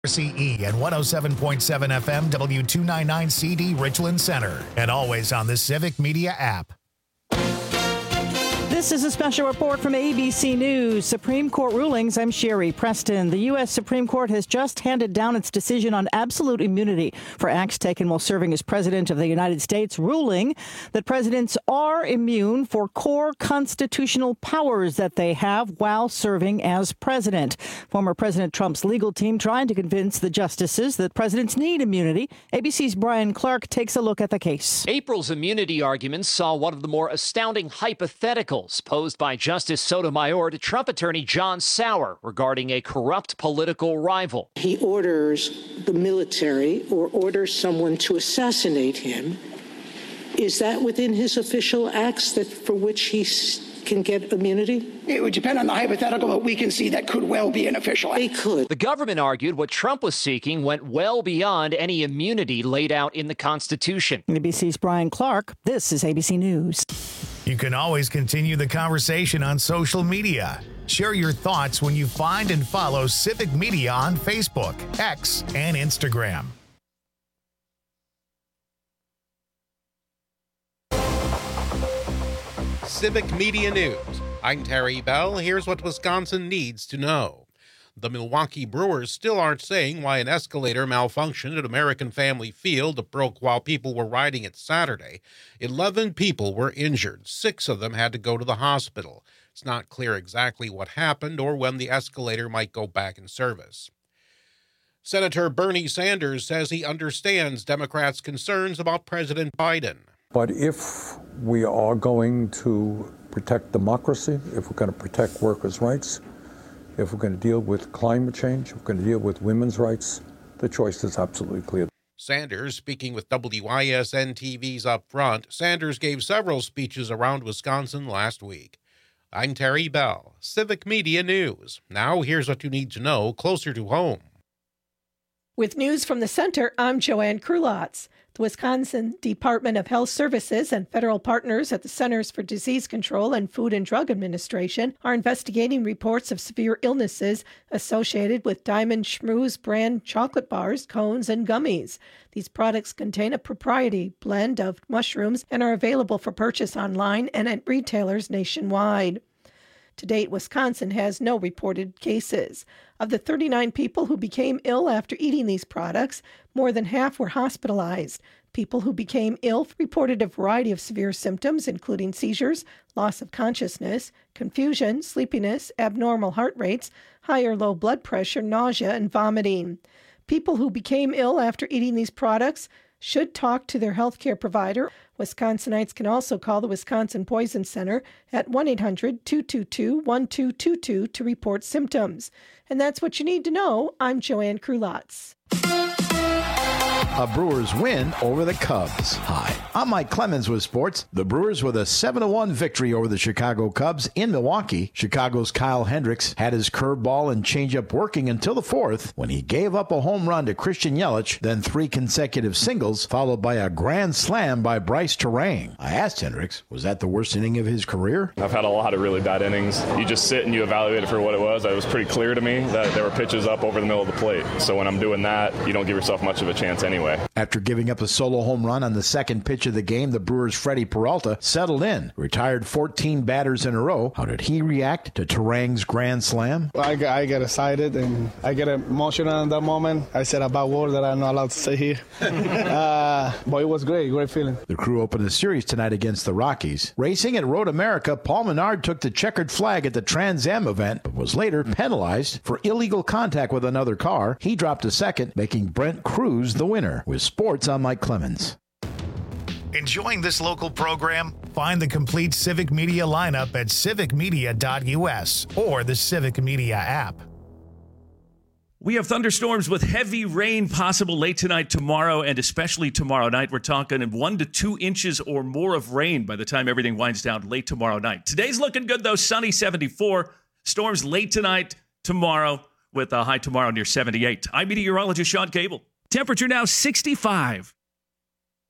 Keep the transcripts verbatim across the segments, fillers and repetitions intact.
C E and one oh seven point seven F M W two ninety-nine C D Richland Center, and always on the Civic Media app. This is a special report from A B C News. Supreme Court rulings. I'm Sherry Preston. The U S Supreme Court has just handed down its decision on absolute immunity for acts taken while serving as president of the United States, ruling that presidents are immune for core constitutional powers that they have while serving as president. Former President Trump's legal team trying to convince the justices that presidents need immunity. A B C's Brian Clark takes a look at the case. April's immunity arguments saw one of the more astounding hypotheticals posed by Justice Sotomayor to Trump attorney John Sauer regarding a corrupt political rival. He orders the military or orders someone to assassinate him. Is that within his official acts that for which he can get immunity? It would depend on the hypothetical, but we can see that could well be an official act. It could. The government argued what Trump was seeking went well beyond any immunity laid out in the Constitution. A B C's Brian Clark. This is A B C News. You can always continue the conversation on social media. Share your thoughts when you find and follow Civic Media on Facebook, X, and Instagram. Civic Media News. I'm Terry Bell. Here's what Wisconsin needs to know. The Milwaukee Brewers still aren't saying why an escalator malfunctioned at American Family Field that broke while people were riding it Saturday. Eleven people were injured. Six of them had to go to the hospital. It's not clear exactly what happened or when the escalator might go back in service. Senator Bernie Sanders says he understands Democrats' concerns about President Biden. But if we are going to protect democracy, if we're going to protect workers' rights, if we're going to deal with climate change, if we're going to deal with women's rights, the choice is absolutely clear. Sanders, speaking with W I S N T V's Up Front, Sanders gave several speeches around Wisconsin last week. I'm Terry Bell, Civic Media News. Now here's what you need to know closer to home. With news from the center, I'm Joanne Krulotz. The Wisconsin Department of Health Services and federal partners at the Centers for Disease Control and Food and Drug Administration are investigating reports of severe illnesses associated with Diamond Schmooze brand chocolate bars, cones, and gummies. These products contain a proprietary blend of mushrooms and are available for purchase online and at retailers nationwide. To date, Wisconsin has no reported cases. Of the thirty-nine people who became ill after eating these products, more than half were hospitalized. People who became ill reported a variety of severe symptoms, including seizures, loss of consciousness, confusion, sleepiness, abnormal heart rates, high or low blood pressure, nausea, and vomiting. People who became ill after eating these products should talk to their healthcare provider. Wisconsinites can also call the Wisconsin Poison Center at one eight hundred two two two one two two two to report symptoms. And that's what you need to know. I'm Joanne Krulotz. A Brewers win over the Cubs. Hi, I'm Mike Clemens with sports. The Brewers with a seven to one victory over the Chicago Cubs in Milwaukee. Chicago's Kyle Hendricks had his curveball and changeup working until the fourth when he gave up a home run to Christian Yelich, then three consecutive singles, followed by a grand slam by Bryce Terang. I asked Hendricks, was that the worst inning of his career? I've had a lot of really bad innings. You just sit and you evaluate it for what it was. It was pretty clear to me that there were pitches up over the middle of the plate. So when I'm doing that, you don't give yourself much of a chance anyway. After giving up a solo home run on the second pitch of the game, the Brewers' Freddie Peralta settled in, retired fourteen batters in a row. How did he react to Terang's grand slam? I get, I get excited and I get emotional in that moment. I said a bad word that I'm not allowed to say here. uh, but it was great, great feeling. The Crew opened the series tonight against the Rockies. Racing at Road America, Paul Menard took the checkered flag at the Trans Am event, but was later penalized for illegal contact with another car. He dropped a second, making Brent Cruz the winner. With sports, I'm Mike Clemens. Enjoying this local program? Find the complete Civic Media lineup at civic media dot u s or the Civic Media app. We have thunderstorms with heavy rain possible late tonight, tomorrow, and especially tomorrow night. We're talking one to two inches or more of rain by the time everything winds down late tomorrow night. Today's looking good, though. Sunny, seventy-four. Storms late tonight, tomorrow, with a high tomorrow near seventy-eight. I'm meteorologist Sean Cable. Temperature now sixty-five.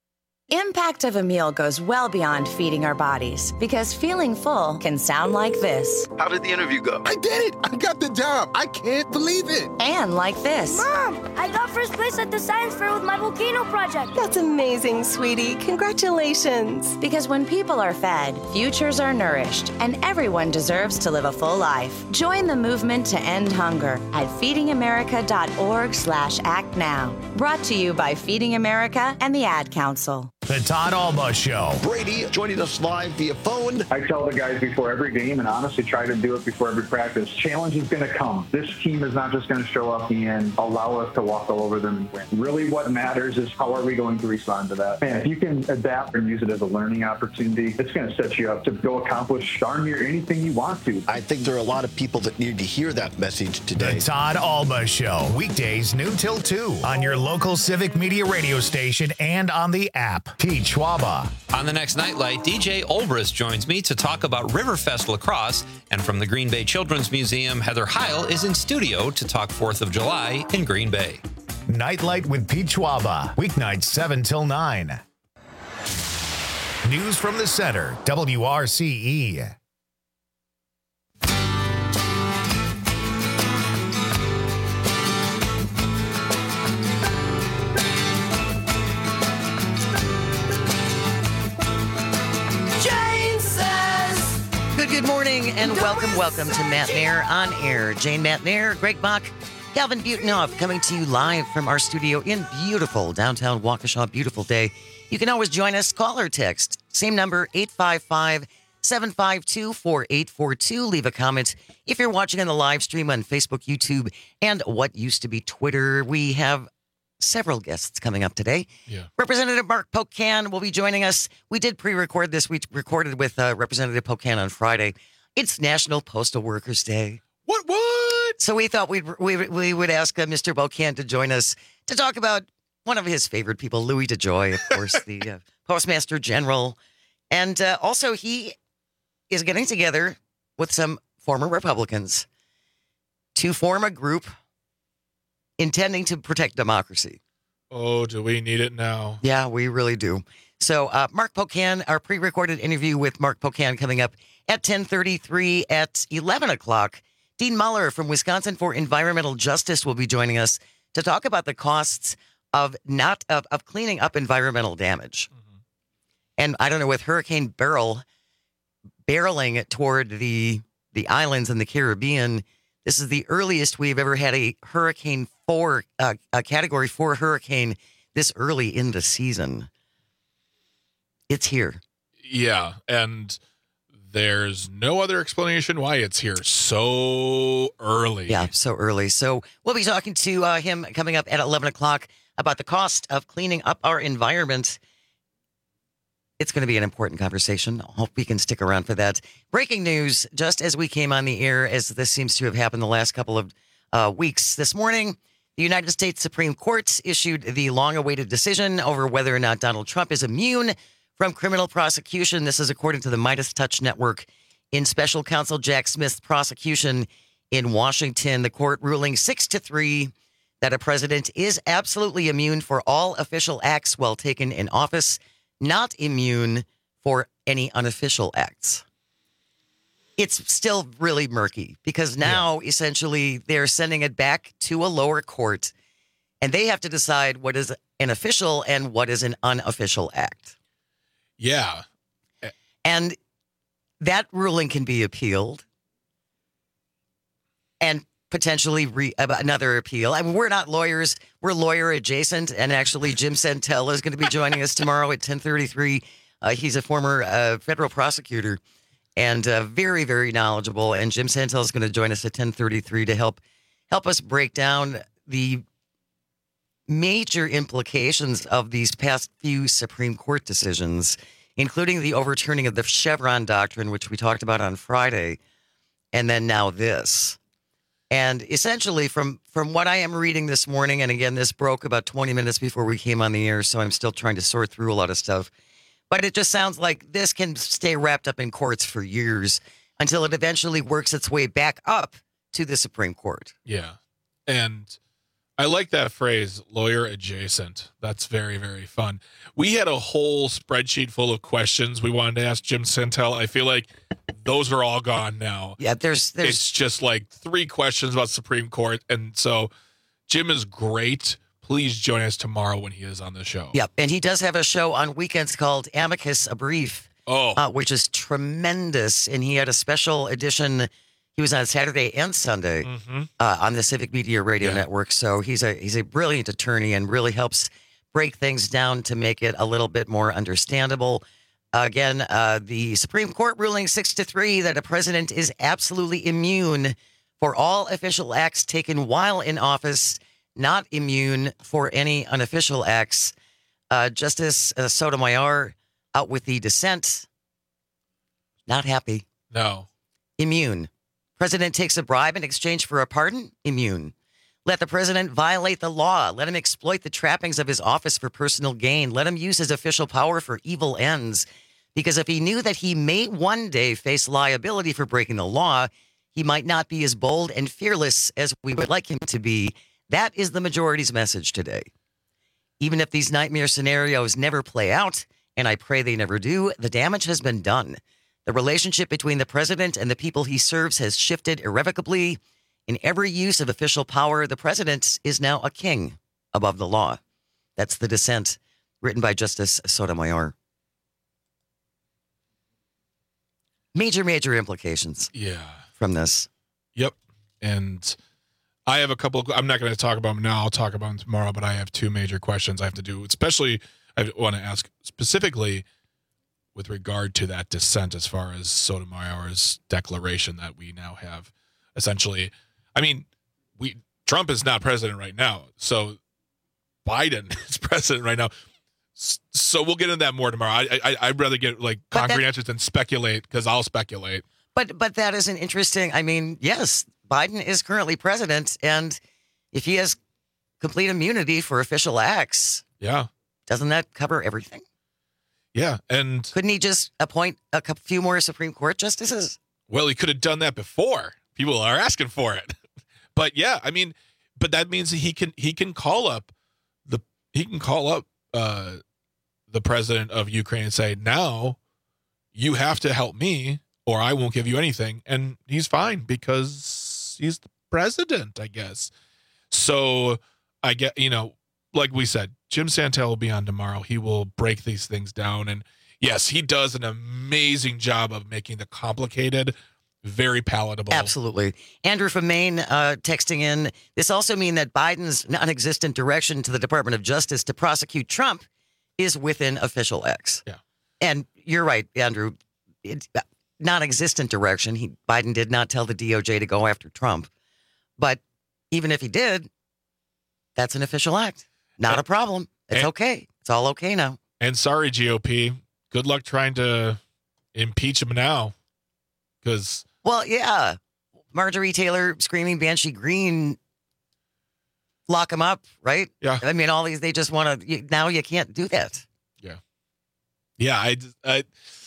impact of a meal goes well beyond feeding our bodies, because feeling full can sound like this. How did the interview go? I did it! I got the job! I can't believe it! And like this. Mom, I got first place at the science fair with my volcano project. That's amazing, sweetie. Congratulations. Because when people are fed, futures are nourished, and everyone deserves to live a full life. Join the movement to end hunger at feedingamerica.org slash act now. Brought to you by Feeding America and the Ad Council. The Todd Alba Show. Brady joining us live via phone. I tell the guys before every game, and honestly try to do it before every practice, challenge is going to come. This team is not just going to show up and allow us to walk all over them and win. Really what matters is how are we going to respond to that. And if you can adapt and use it as a learning opportunity, it's going to set you up to go accomplish darn near anything you want to. I think there are a lot of people that need to hear that message today. The Todd Alba Show. Weekdays noon till two on your local Civic Media radio station and on the app. Pete Schwaba. On the next Nightlight, D J Olbrist joins me to talk about Riverfest Lacrosse. And from the Green Bay Children's Museum, Heather Heil is in studio to talk fourth of July in Green Bay. Nightlight with Pete Schwaba. Weeknights seven till nine. News from the center, W R C E. Good, good morning, and welcome, welcome to Matt Nair on Air. Jane Matt Nair, Greg Bach, Calvin Butenhoff, coming to you live from our studio in beautiful downtown Waukesha. Beautiful day. You can always join us, call or text. Same number, eight five five, seven five two, four eight four two. Leave a comment if you're watching on the live stream on Facebook, YouTube, and what used to be Twitter. We have several guests coming up today. Yeah. Representative Mark Pocan will be joining us. We did pre-record this. We recorded with uh, Representative Pocan on Friday. It's National Postal Workers Day. What, what? So we thought we'd, we we would ask uh, Mister Pocan to join us to talk about one of his favorite people, Louis DeJoy, of course, the uh, Postmaster General. And uh, also he is getting together with some former Republicans to form a group intending to protect democracy. Oh, do we need it now? Yeah, we really do. So uh, Mark Pocan, our pre-recorded interview with Mark Pocan coming up at ten thirty-three at eleven o'clock. Dean Muller from Wisconsin for Environmental Justice will be joining us to talk about the costs of not of, of cleaning up environmental damage. Mm-hmm. And I don't know, with Hurricane Beryl barreling toward the the islands in the Caribbean, this is the earliest we've ever had a Hurricane four, uh, a Category four hurricane this early in the season. It's here. Yeah, and there's no other explanation why it's here so early. Yeah, so early. So we'll be talking to uh, him coming up at eleven o'clock about the cost of cleaning up our environment. It's going to be an important conversation. I hope we can stick around for that. Breaking news, just as we came on the air, as this seems to have happened the last couple of uh, weeks. This morning, the United States Supreme Court issued the long-awaited decision over whether or not Donald Trump is immune from criminal prosecution. This is according to the Midas Touch Network. In Special Counsel Jack Smith's prosecution in Washington, the court ruling six to three that a president is absolutely immune for all official acts while taken in office, not immune for any unofficial acts. It's still really murky because now yeah. essentially they're sending it back to a lower court and they have to decide what is an official and what is an unofficial act. Yeah. And that ruling can be appealed and potentially re- another appeal. I mean, we're not lawyers. We're lawyer adjacent. And actually, Jim Santel is going to be joining us tomorrow at ten thirty-three. Uh, he's a former uh, federal prosecutor and uh, very, very knowledgeable. And Jim Santel is going to join us at ten thirty-three to help help us break down the major implications of these past few Supreme Court decisions, including the overturning of the Chevron doctrine, which we talked about on Friday, and then now this. And essentially, from, from what I am reading this morning, and again, this broke about twenty minutes before we came on the air, so I'm still trying to sort through a lot of stuff. But it just sounds like this can stay wrapped up in courts for years until it eventually works its way back up to the Supreme Court. Yeah. And I like that phrase, lawyer adjacent. That's very, very fun. We had a whole spreadsheet full of questions we wanted to ask Jim Santel. I feel like those are all gone now. Yeah, there's, there's it's just like three questions about Supreme Court. And so Jim is great. Please join us tomorrow when he is on the show. Yep, and he does have a show on weekends called Amicus, a Brief, oh. uh, which is tremendous. And he had a special edition. He was on Saturday and Sunday mm-hmm. uh, on the Civic Media Radio yeah. Network. So he's a he's a brilliant attorney and really helps break things down to make it a little bit more understandable. Uh, again, uh, the Supreme Court ruling six to three that a president is absolutely immune for all official acts taken while in office, not immune for any unofficial acts. Uh, Justice uh, Sotomayor out with the dissent. Not happy. No. Immune. President takes a bribe in exchange for a pardon? Immune. Let the president violate the law. Let him exploit the trappings of his office for personal gain. Let him use his official power for evil ends. Because if he knew that he may one day face liability for breaking the law, he might not be as bold and fearless as we would like him to be. That is the majority's message today. Even if these nightmare scenarios never play out, and I pray they never do, the damage has been done. The relationship between the president and the people he serves has shifted irrevocably. In every use of official power, the president is now a king above the law. That's the dissent written by Justice Sotomayor. Major, major implications. Yeah. From this. Yep. And I have a couple of, I'm not going to talk about them now. I'll talk about them tomorrow, but I have two major questions I have to do, especially I want to ask specifically with regard to that dissent as far as Sotomayor's declaration that we now have essentially, I mean, we Trump is not president right now, so Biden is president right now. So we'll get into that more tomorrow. I, I, I'd rather get like concrete that, answers than speculate because I'll speculate. But but that is an interesting, I mean, yes, Biden is currently president, and if he has complete immunity for official acts, yeah, doesn't that cover everything? Yeah, and couldn't he just appoint a few more Supreme Court justices? Well, he could have done that before. People are asking for it. But yeah, I mean, but that means that he can he can call up the he can call up uh, the president of Ukraine and say, now you have to help me or I won't give you anything. And he's fine because he's the president, I guess. So I get, you know, like we said, Jim Santel will be on tomorrow. He will break these things down. And yes, he does an amazing job of making the complicated very palatable. Absolutely. Andrew from Maine uh, texting in, this also means that Biden's non-existent direction to the Department of Justice to prosecute Trump is within official X. Yeah. And you're right, Andrew. It, uh, non-existent direction. He Biden did not tell the D O J to go after Trump. But even if he did, that's an official act. Not and, a problem. It's and, okay. It's all okay now. And sorry, G O P. Good luck trying to impeach him now. Because... Well, yeah. Marjorie Taylor screaming Banshee Green, lock him up, right? Yeah. I mean, all these, they just want to, now you can't do that. Yeah. Yeah, I, I,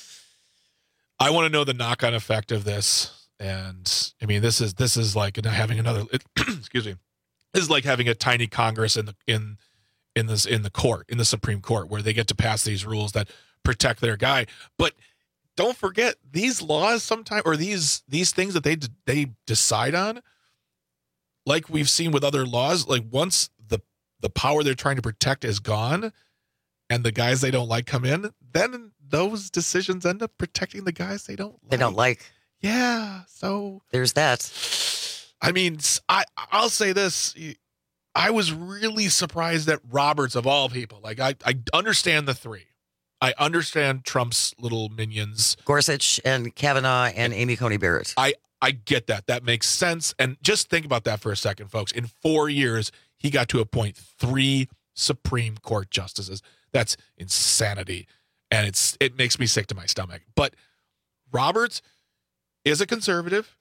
I want to know the knock-on effect of this. And, I mean, this is, this is like having another, it, excuse me, this is like having a tiny Congress in the, in, in this, in the court, in the Supreme Court, where they get to pass these rules that protect their guy. But don't forget, these laws sometimes, or these these things that they they decide on, like we've seen with other laws, like once the the power they're trying to protect is gone, and the guys they don't like come in, then those decisions end up protecting the guys they don't like. They don't like. Yeah, so there's that. I mean, I I'll say this. I was really surprised that Roberts, of all people, like I I understand the three. I understand Trump's little minions. Gorsuch and Kavanaugh and Amy Coney Barrett. I, I get that. That makes sense. And just think about that for a second, folks. In four years, he got to appoint three Supreme Court justices. That's insanity. And it's it makes me sick to my stomach. But Roberts is a conservative.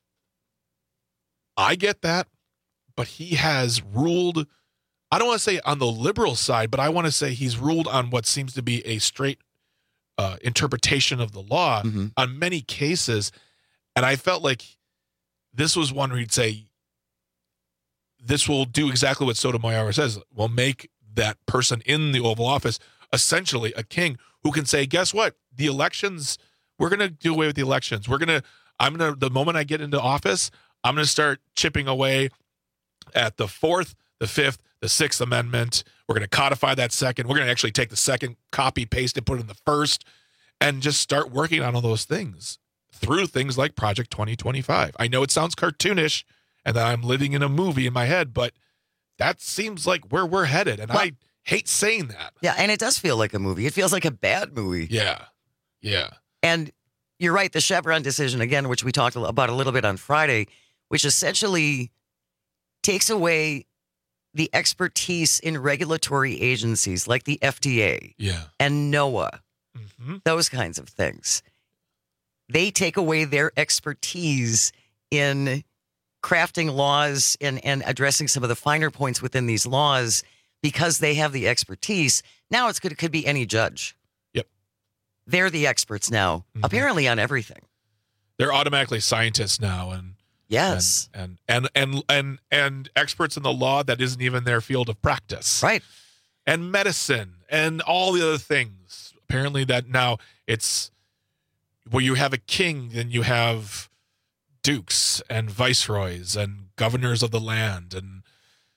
I get that. But he has ruled, I don't want to say on the liberal side, but I want to say he's ruled on what seems to be a straight Uh, interpretation of the law mm-hmm. on many cases. And I felt like this was one where he'd say, this will do exactly what Sotomayor says. Will make that person in the Oval Office essentially a king who can say, guess what? The elections, we're going to do away with the elections. We're going to, I'm going to, the moment I get into office, I'm going to start chipping away at the fourth, the fifth, the sixth amendment. We're going to codify that second. We're going to actually take the second, copy, paste it, put it in the first, and just start working on all those things through things like Project twenty twenty-five. I know it sounds cartoonish and that I'm living in a movie in my head, but that seems like where we're headed. And well, I hate saying that. Yeah, and it does feel like a movie. It feels like a bad movie. Yeah, yeah. And you're right, the Chevron decision, again, which we talked about a little bit on Friday, which essentially takes away the expertise in regulatory agencies like the F D A yeah. and NOAA, mm-hmm. those kinds of things. They take away their expertise in crafting laws and, and addressing some of the finer points within these laws because they have the expertise. Now it's good, it could be any judge. Yep. They're the experts now, mm-hmm. apparently on everything. They're automatically scientists now, and yes, and and, and and and and experts in the law that isn't even their field of practice, right? And medicine and all the other things. Apparently, that now it's where you have a king, then you have dukes and viceroys and governors of the land, and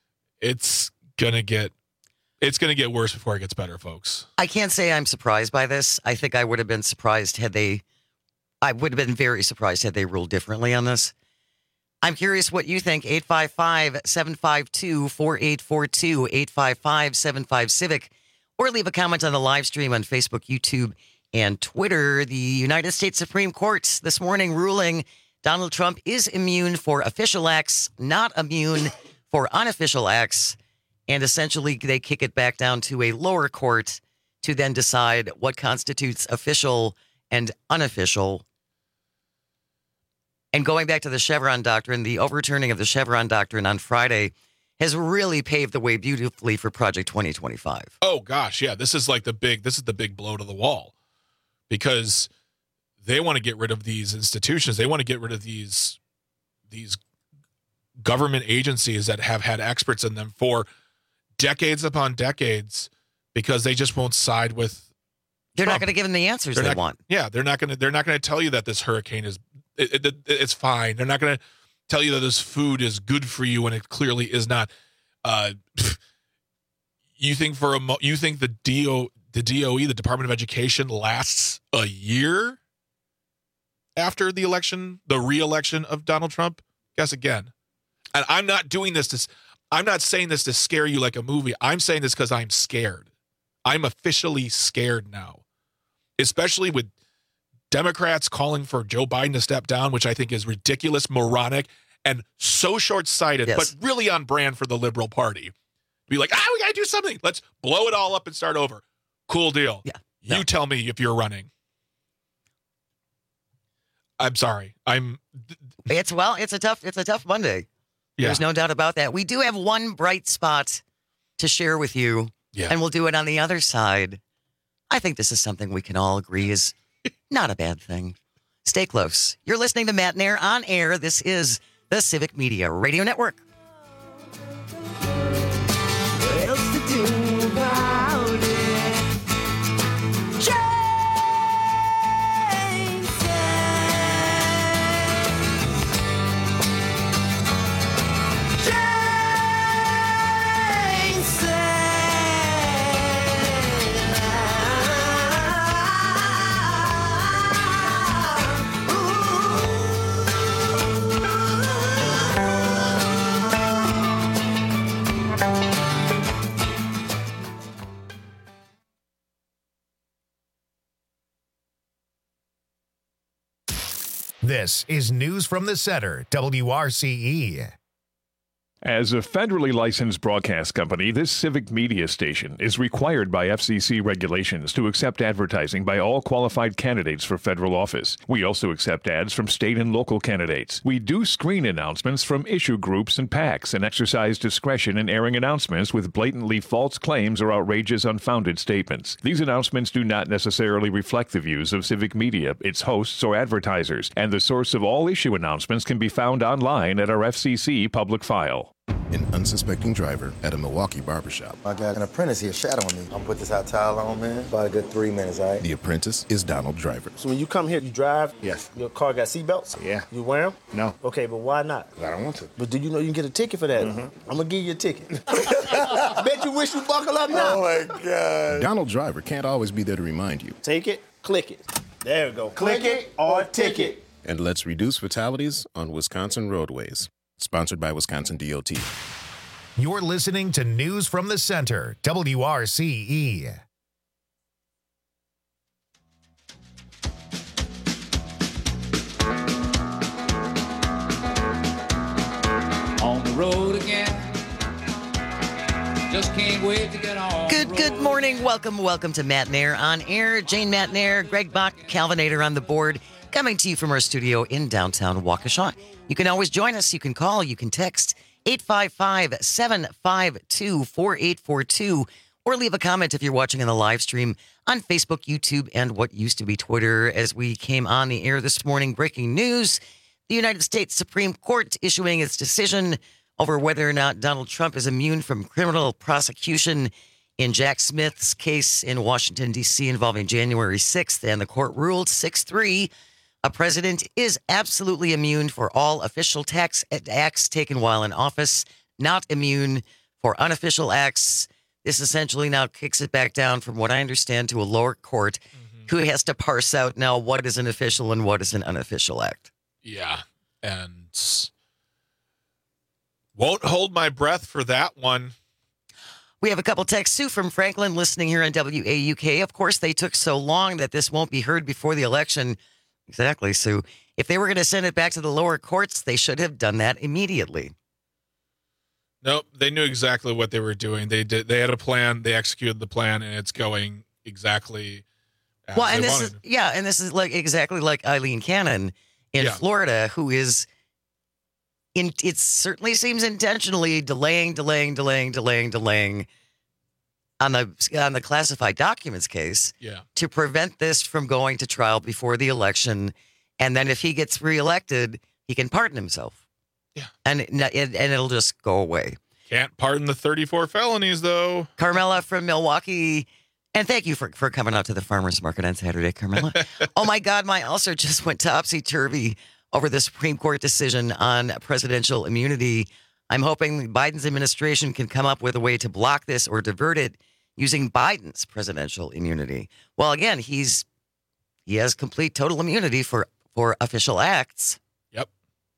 it's gonna get it's gonna get worse before it gets better, folks. I can't say I'm surprised by this. I think I would have been surprised had they. I would have been very surprised had they ruled differently on this. I'm curious what you think. eight five five, seven five two, four eight four two, eight five five, seven five Civic, or leave a comment on the live stream on Facebook, YouTube, and Twitter. The United States Supreme Court this morning ruling Donald Trump is immune for official acts, not immune for unofficial acts, and essentially they kick it back down to a lower court to then decide what constitutes official and unofficial. And going back to the Chevron doctrine, the overturning of the Chevron doctrine on Friday has really paved the way beautifully for Project twenty twenty-five. Oh gosh, yeah, this is like the big this is the big blow to the wall, because they want to get rid of these institutions. They want to get rid of these these government agencies that have had experts in them for decades upon decades, because they just won't side with They're Trump. not going to give them the answers they're they not, want. Yeah, they're not going to. They're not going to tell you that this hurricane is it, it, it's fine. They're not going to tell you that this food is good for you when it clearly is not. Uh, you think for a mo- you think the D O the D O E, the Department of Education, lasts a year after the election, the re-election of Donald Trump? Guess again. And I'm not doing this to. I'm not saying this to scare you like a movie. I'm saying this because I'm scared. I'm officially scared now, especially with Democrats calling for Joe Biden to step down, which I think is ridiculous, moronic, and so short-sighted, yes. but really on brand for the liberal party. Be like, ah, we got to do something. Let's blow it all up and start over. Cool deal. Yeah. You no. tell me if you're running. I'm sorry. I'm. It's well, it's a tough, it's a tough Monday. Yeah. There's no doubt about that. We do have one bright spot to share with you. Yeah. And we'll do it on the other side. I think this is something we can all agree is not a bad thing. Stay close. You're listening to Matt Nair on air. This is the Civic Media Radio Network. What else to do about it? This is News from the Center, W R C E. As a federally licensed broadcast company, this civic media station is required by F C C regulations to accept advertising by all qualified candidates for federal office. We also accept ads from state and local candidates. We do screen announcements from issue groups and PACs and exercise discretion in airing announcements with blatantly false claims or outrageous, unfounded statements. These announcements do not necessarily reflect the views of civic media, its hosts, or advertisers, and the source of all issue announcements can be found online at our F C C public file. Call. An unsuspecting driver at a Milwaukee barbershop. I got an apprentice here shadowing me. I'm gonna put this hot towel on, man. About a good three minutes, all right? The apprentice is Donald Driver. So when you come here, you drive? Yes. Your car got seatbelts? Yeah. You wear them? No. Okay, but why not? I don't want to. But do you know you can get a ticket for that? Mm-hmm. I'm gonna give you a ticket. Bet you wish you buckle up now. Oh, my God. Donald Driver can't always be there to remind you. Take it, click it. There we go. Click it or ticket. And let's reduce fatalities on Wisconsin roadways. Sponsored by Wisconsin D O T. You're listening to News from the Center, W R C E. On the road again. Just can't wait to get on. Good, good morning. Welcome, welcome to Matt Nair on air. Jane Matt Nair, Greg Bach, Calvinator on the board, coming to you from our studio in downtown Waukesha. You can always join us. You can call, you can text eight five five, seven five two, four eight four two, or leave a comment if you're watching in the live stream on Facebook, YouTube, and what used to be Twitter. As we came on the air this morning, breaking news, the United States Supreme Court issuing its decision over whether or not Donald Trump is immune from criminal prosecution in Jack Smith's case in Washington, D C involving January sixth, and the court ruled six three. A president is absolutely immune for all official tax acts taken while in office, not immune for unofficial acts. This essentially now kicks it back down, from what I understand, to a lower court mm-hmm. who has to parse out now what is an official and what is an unofficial act. Yeah, and won't hold my breath for that one. We have a couple texts. Sue from Franklin listening here on W A U K. Of course, they took so long that this won't be heard before the election. Exactly, Sue. If they were going to send it back to the lower courts, they should have done that immediately. Nope, they knew exactly what they were doing. They did. They had a plan. They executed the plan, and it's going exactly as well. And they this wanted. is yeah, and this is like exactly like Eileen Cannon in Yeah. Florida, who is in. It certainly seems intentionally delaying, delaying, delaying, delaying, delaying on the on the classified documents case. Yeah. To prevent this from going to trial before the election, and then if he gets reelected, he can pardon himself. Yeah. And it- and it'll just go away. Can't pardon the thirty-four felonies, though. Carmela from Milwaukee. And thank you for, for coming out to the farmer's market on Saturday, Carmela. Oh, my God, my ulcer just went topsy-turvy over the Supreme Court decision on presidential immunity. I'm hoping Biden's administration can come up with a way to block this or divert it using Biden's presidential immunity. Well, again, he's he has complete total immunity for, for official acts. Yep.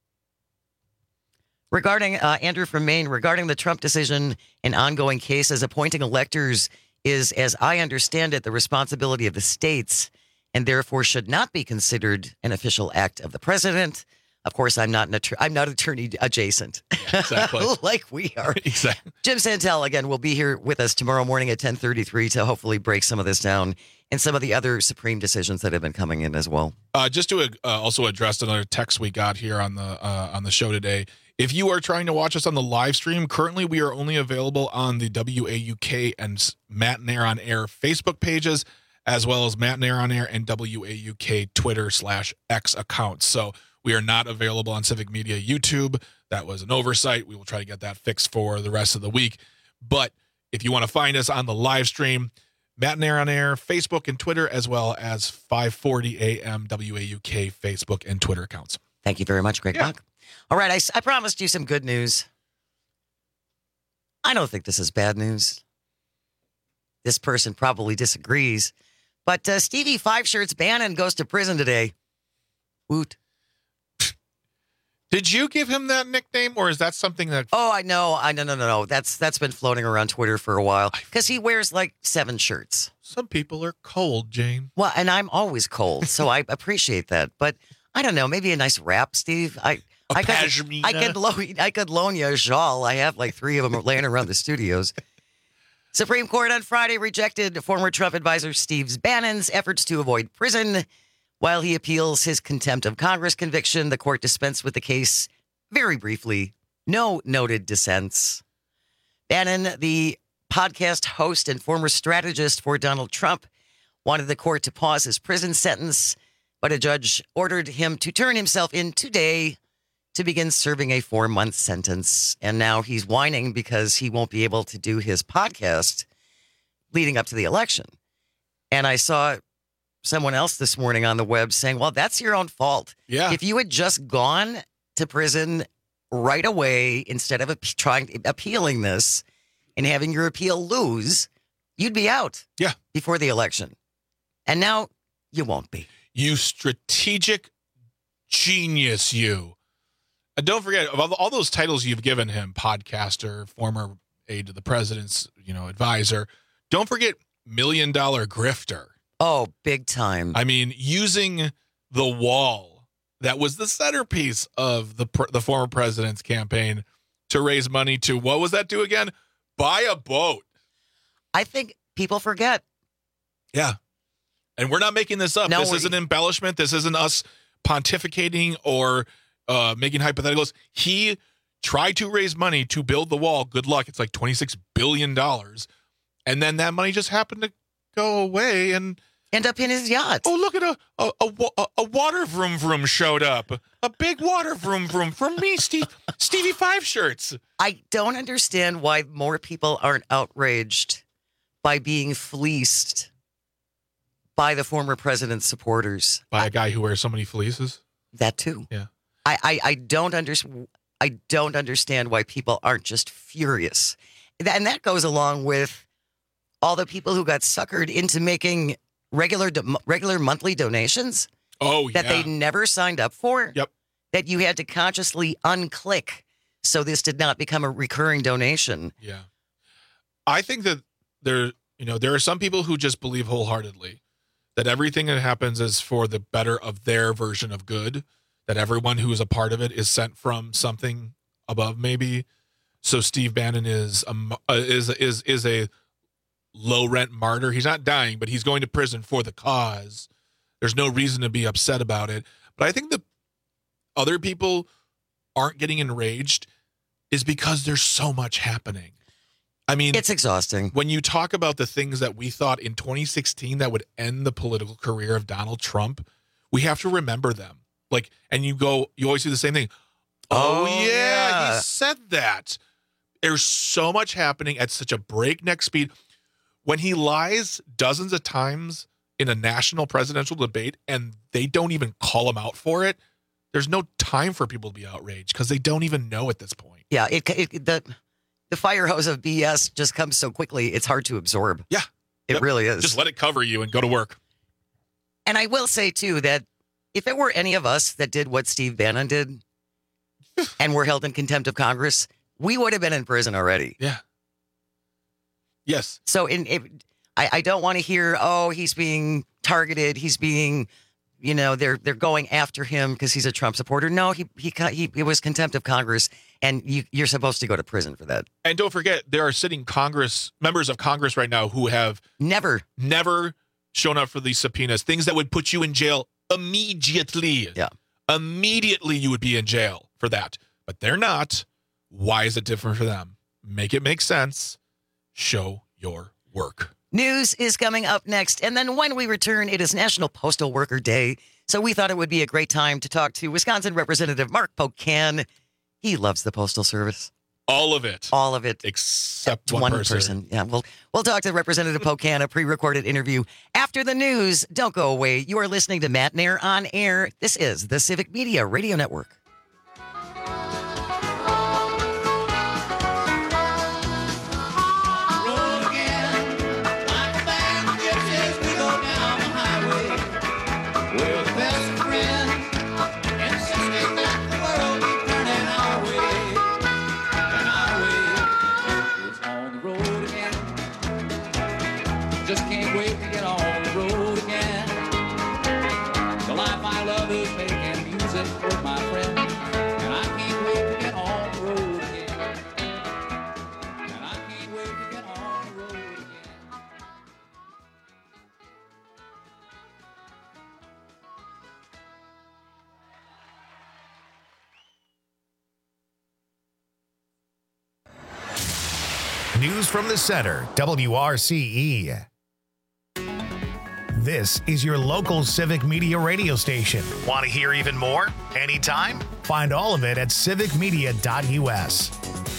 Regarding uh, Andrew from Maine, regarding the Trump decision and ongoing cases, appointing electors is, as I understand it, the responsibility of the states, and therefore should not be considered an official act of the president. Of course, I'm not an att- I'm not attorney adjacent, Yeah, exactly. like we are. Exactly. Jim Santel again will be here with us tomorrow morning at ten thirty-three to hopefully break some of this down and some of the other Supreme decisions that have been coming in as well. Uh, just to uh, also address another text we got here on the uh, on the show today. If you are trying to watch us on the live stream, currently we are only available on the W A U K and Matt Nair on Air Facebook pages, as well as Matt Nair on Air and W A U K Twitter slash X accounts. So we are not available on Civic Media YouTube. That was an oversight. We will try to get that fixed for the rest of the week. But if you want to find us on the live stream, Matt Nair on Air, Facebook and Twitter, as well as five forty A M W A U K Facebook and Twitter accounts. Thank you very much, Greg Yeah. Bach. All right, I, s- I promised you some good news. I don't think this is bad news. This person probably disagrees. But uh, Stevie Five Shirts Bannon goes to prison today. Woot. Did you give him that nickname, or is that something that... Oh, I know. I no no no no. That's that's been floating around Twitter for a while because he wears like seven shirts. Some people are cold, Jane. Well, and I'm always cold, so I appreciate that. But I don't know. Maybe a nice wrap, Steve. I A I could pashmina. I could loan I could loan you a shawl. I have like three of them laying around the studios. Supreme Court on Friday rejected former Trump advisor Steve Bannon's efforts to avoid prison. While he appeals his contempt of Congress conviction, the court dispensed with the case very briefly. No noted dissents. Bannon, the podcast host and former strategist for Donald Trump, wanted the court to pause his prison sentence, but a judge ordered him to turn himself in today to begin serving a four-month sentence. And now he's whining because he won't be able to do his podcast leading up to the election. And I saw someone else this morning on the web saying, well, that's your own fault. Yeah. If you had just gone to prison right away instead of ap- trying appealing this and having your appeal lose, you'd be out. Yeah. Before the election. And now you won't be. You strategic genius, you. And don't forget, of all, all those titles you've given him, podcaster, former aide to the president's, you know, advisor, don't forget million dollar grifter. Oh, big time. I mean, using the wall that was the centerpiece of the the former president's campaign to raise money to, what was that do again? Buy a boat. I think people forget. Yeah. And we're not making this up. No, this we- isn't embellishment. This isn't us pontificating or uh, making hypotheticals. He tried to raise money to build the wall. Good luck. It's like twenty-six billion dollars. And then that money just happened to go away and end up in his yacht. Oh, look at a a, a, a, a water vroom vroom showed up. A big water vroom vroom from me, Steve Stevie Five shirts. I don't understand why more people aren't outraged by being fleeced by the former president's supporters. By a guy who wears so many fleeces? That too. Yeah. I, I, I don't under, I don't understand why people aren't just furious. And that goes along with all the people who got suckered into making regular do- regular monthly donations. Oh, that yeah. they never signed up for. Yep. That you had to consciously unclick so this did not become a recurring donation. Yeah. I think that there, you know, there are some people who just believe wholeheartedly that everything that happens is for the better of their version of good, that everyone who is a part of it is sent from something above maybe. So Steve Bannon is a, uh, is is is a low rent martyr. He's not dying, but he's going to prison for the cause. There's no reason to be upset about it. But I think the other people aren't getting enraged is because there's so much happening. I mean, it's exhausting. When you talk about the things that we thought in twenty sixteen that would end the political career of Donald Trump, we have to remember them. Like, and you go, you always do the same thing. Oh, Oh, yeah, yeah. he said that. There's so much happening at such a breakneck speed. When he lies dozens of times in a national presidential debate and they don't even call him out for it, there's no time for people to be outraged because they don't even know at this point. Yeah, it, it the the fire hose of B S just comes so quickly, it's hard to absorb. Yeah. It Yep. really is. Just let it cover you and go to work. And I will say, too, that if it were any of us that did what Steve Bannon did and were held in contempt of Congress, we would have been in prison already. Yeah. Yes. So in, if, I, I don't want to hear, oh, he's being targeted. He's being, you know, they're they're going after him because he's a Trump supporter. No, he he he it was contempt of Congress, and you, you're supposed to go to prison for that. And don't forget, there are sitting Congress members of Congress right now who have never, never shown up for these subpoenas, things that would put you in jail immediately. Yeah. Immediately you would be in jail for that. But they're not. Why is it different for them? Make it make sense. Show your work. News is coming up next. And then when we return, it is National Postal Worker Day. So we thought it would be a great time to talk to Wisconsin Representative Mark Pocan. He loves the Postal Service. All of it. All of it. Except one, person. Yeah, we'll, we'll talk to Representative Pocan, a pre-recorded interview. After the news, don't go away. You are listening to Matt Nair on Air. This is the Civic Media Radio Network. Just can't wait to get on the road again. The life I love is making music with my friends, and I can't wait to get on the road again. And I can't wait to get on the road again. News from the center, W R C E. This is your local Civic Media radio station. Want to hear even more? Anytime? Find all of it at civic media dot u s.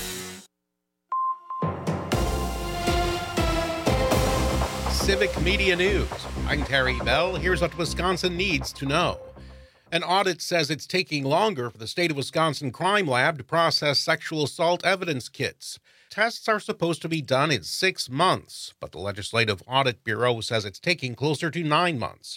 Civic Media News. I'm Terry Bell. Here's what Wisconsin needs to know. An audit says it's taking longer for the state of Wisconsin Crime Lab to process sexual assault evidence kits. Tests are supposed to be done in six months, but the Legislative Audit Bureau says it's taking closer to nine months.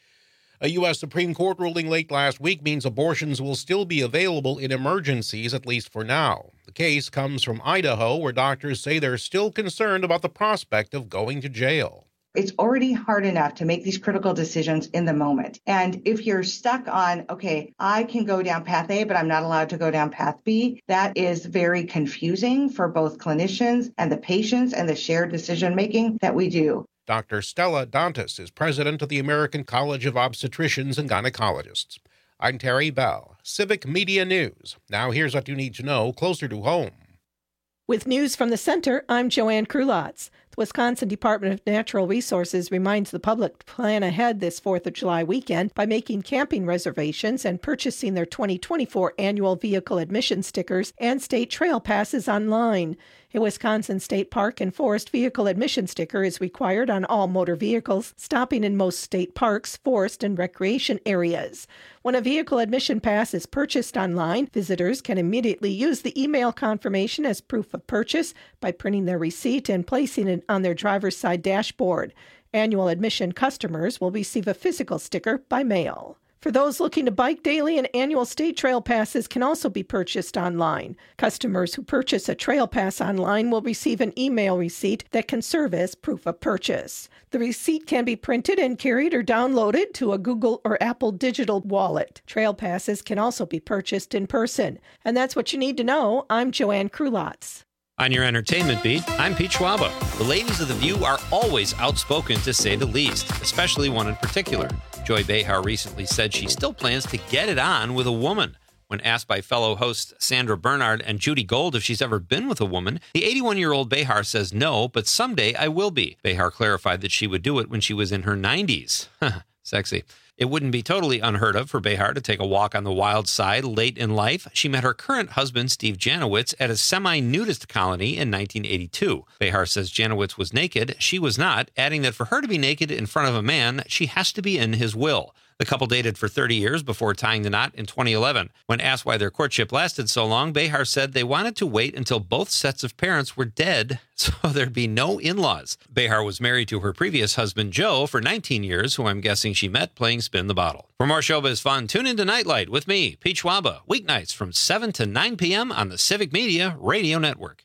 A U S Supreme Court ruling late last week means abortions will still be available in emergencies, at least for now. The case comes from Idaho, where doctors say they're still concerned about the prospect of going to jail. It's already hard enough to make these critical decisions in the moment. And if you're stuck on, okay, I can go down path A, but I'm not allowed to go down path B, that is very confusing for both clinicians and the patients and the shared decision-making that we do. Doctor Stella Dantas is president of the American College of Obstetricians and Gynecologists. I'm Terry Bell, Civic Media News. Now here's what you need to know closer to home. With news from the center, I'm Joanne Krulotz. The Wisconsin Department of Natural Resources reminds the public to plan ahead this fourth of July weekend by making camping reservations and purchasing their twenty twenty-four annual vehicle admission stickers and state trail passes online. A Wisconsin State Park and Forest vehicle admission sticker is required on all motor vehicles stopping in most state parks, forest, and recreation areas. When a vehicle admission pass is purchased online, visitors can immediately use the email confirmation as proof of purchase by printing their receipt and placing it on their driver's side dashboard. Annual admission customers will receive a physical sticker by mail. For those looking to bike daily, and annual state trail passes can also be purchased online. Customers who purchase a trail pass online will receive an email receipt that can serve as proof of purchase. The receipt can be printed and carried or downloaded to a Google or Apple digital wallet. Trail passes can also be purchased in person. And that's what you need to know. I'm Joanne Krulotz. On your entertainment beat, I'm Pete Schwaba. The ladies of The View are always outspoken, to say the least, especially one in particular. Joy Behar recently said she still plans to get it on with a woman. When asked by fellow hosts Sandra Bernard and Judy Gold if she's ever been with a woman, the eighty-one-year-old Behar says no, but someday I will be. Behar clarified that she would do it when she was in her nineties. Sexy. It wouldn't be totally unheard of for Behar to take a walk on the wild side late in life. She met her current husband, Steve Janowitz, at a semi-nudist colony in nineteen eighty-two. Behar says Janowitz was naked. She was not, adding that for her to be naked in front of a man, she has to be in his will. The couple dated for thirty years before tying the knot in twenty eleven. When asked why their courtship lasted so long, Behar said they wanted to wait until both sets of parents were dead so there'd be no in-laws. Behar was married to her previous husband, Joe, for nineteen years, who I'm guessing she met playing Spin the Bottle. For more showbiz fun, tune into Nightlight with me, Pete Schwaba, weeknights from seven to nine p.m. on the Civic Media Radio Network.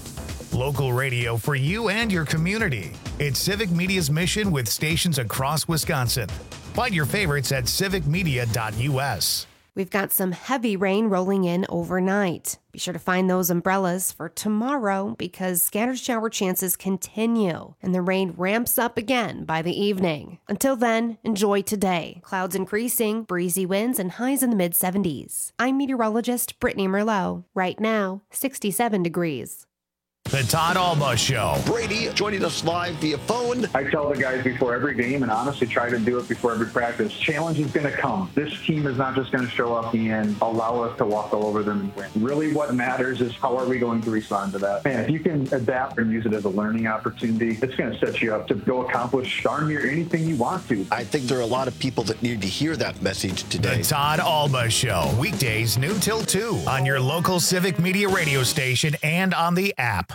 Local radio for you and your community. It's Civic Media's mission with stations across Wisconsin. Find your favorites at civic media dot u s. We've got some heavy rain rolling in overnight. Be sure to find those umbrellas for tomorrow because scattered shower chances continue and the rain ramps up again by the evening. Until then, enjoy today. Clouds increasing, breezy winds, and highs in the mid seventies. I'm meteorologist Brittany Merlot. Right now, sixty-seven degrees. The Todd Alba Show. Brady joining us live via phone. I tell the guys before every game, and honestly try to do it before every practice, challenge is going to come. This team is not just going to show up and allow us to walk all over them and win. Really what matters is how are we going to respond to that. And if you can adapt and use it as a learning opportunity, it's going to set you up to go accomplish darn near anything you want to. I think there are a lot of people that need to hear that message today. The Todd Alba Show. Weekdays noon till two on your local Civic Media radio station and on the app.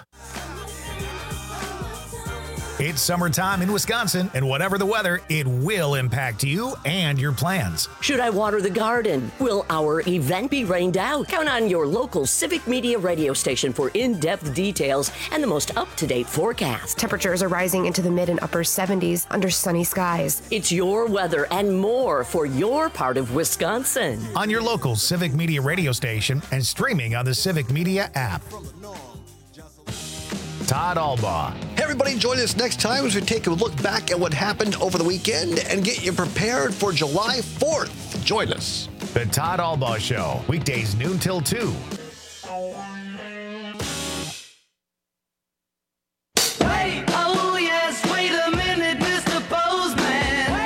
It's summertime in Wisconsin, and whatever the weather, it will impact you and your plans. Should I water the garden? Will our event be rained out? Count on your local Civic Media radio station for in-depth details and the most up-to-date forecast. Temperatures are rising into the mid and upper seventies under sunny skies. It's your weather and more for your part of Wisconsin. On your local Civic Media radio station and streaming on the Civic Media app. Todd Alba. Hey, everybody, join us next time as we take a look back at what happened over the weekend and get you prepared for July fourth. Join us. The Todd Alba Show, weekdays noon till two. Wait, oh yes, wait a minute, Mister Postman.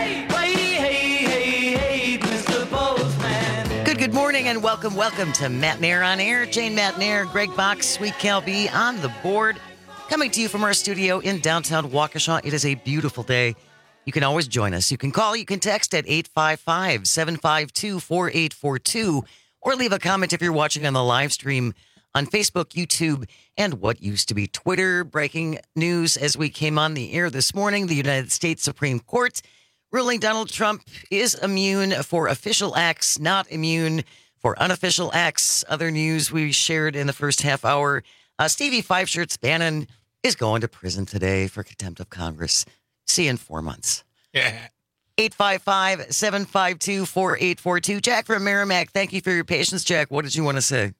and welcome, welcome to Matt Nair on Air. Jane Matt Nair, Greg Box, Sweet Cal B on the board. Coming to you from our studio in downtown Waukesha. It is a beautiful day. You can always join us. You can call, you can text at eight five five, seven five two, four eight four two, or leave a comment if you're watching on the live stream on Facebook, YouTube, and what used to be Twitter. Breaking news as we came on the air this morning, the United States Supreme Court ruling Donald Trump is immune for official acts, not immune for unofficial acts. Other news we shared in the first half hour, uh, Stevie Five Shirts Bannon is going to prison today for contempt of Congress. See you in four months. Yeah. eight five five, seven five two, four eight four two. Jack from Merrimack, thank you for your patience. Jack, what did you want to say?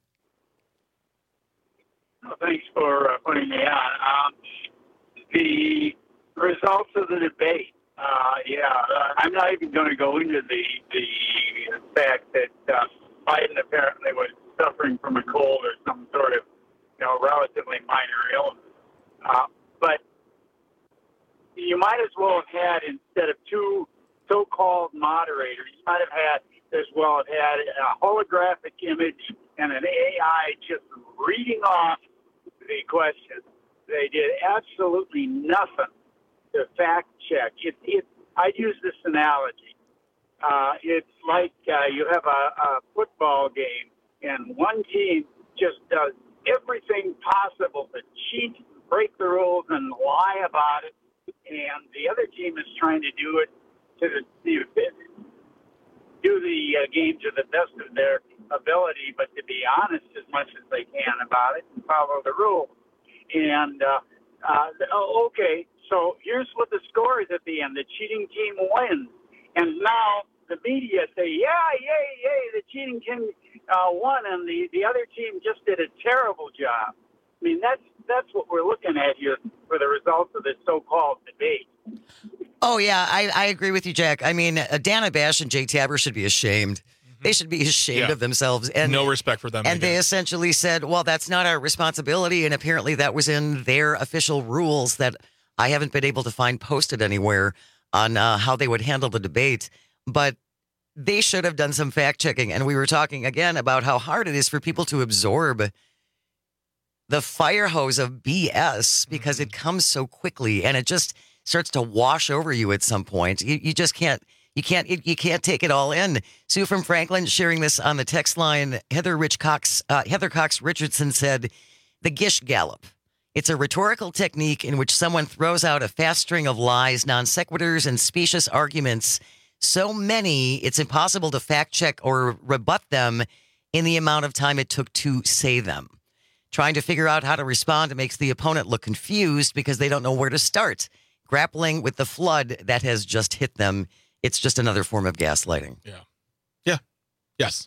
Well, thanks for uh, putting me on. Um, the results of the debate. Uh, yeah, uh, I'm not even going to go into the the fact that uh, Biden apparently was suffering from a cold or some sort of, you know, relatively minor illness. Uh, but you might as well have had, instead of two so-called moderators, you might have had as well have had a holographic image and an A I just reading off the questions. They did absolutely nothing to fact check. It, it, I'd use this analogy. Uh, it's like uh, you have a, a football game, and one team just does everything possible to cheat, break the rules, and lie about it, and the other team is trying to do it to the, the do the uh, game to the best of their ability, but to be honest as much as they can about it and follow the rules. And uh, uh, okay. So here's what the score is at the end. The cheating team wins. And now the media say, yeah, yay, yay, the cheating team uh, won, and the, the other team just did a terrible job. I mean, that's that's what we're looking at here for the results of this so-called debate. Oh, yeah, I, I agree with you, Jack. I mean, uh, Dana Bash and Jake Tapper should be ashamed. Mm-hmm. They should be ashamed yeah. of themselves. And no respect for them. And they essentially said, well, that's not our responsibility. And apparently that was in their official rules that I haven't been able to find posted anywhere on uh, how they would handle the debate. But they should have done some fact checking. And we were talking again about how hard it is for people to absorb the fire hose of B S because it comes so quickly and it just starts to wash over you at some point. You, you just can't, you can't, you can't take it all in. Sue from Franklin sharing this on the text line. Heather Rich Cox, uh, Heather Cox Richardson said, the Gish Gallop. It's a rhetorical technique in which someone throws out a fast string of lies, non sequiturs, and specious arguments. So many, it's impossible to fact check or rebut them in the amount of time it took to say them. Trying to figure out how to respond makes the opponent look confused because they don't know where to start. Grappling with the flood that has just hit them. It's just another form of gaslighting. Yeah. Yeah. Yes.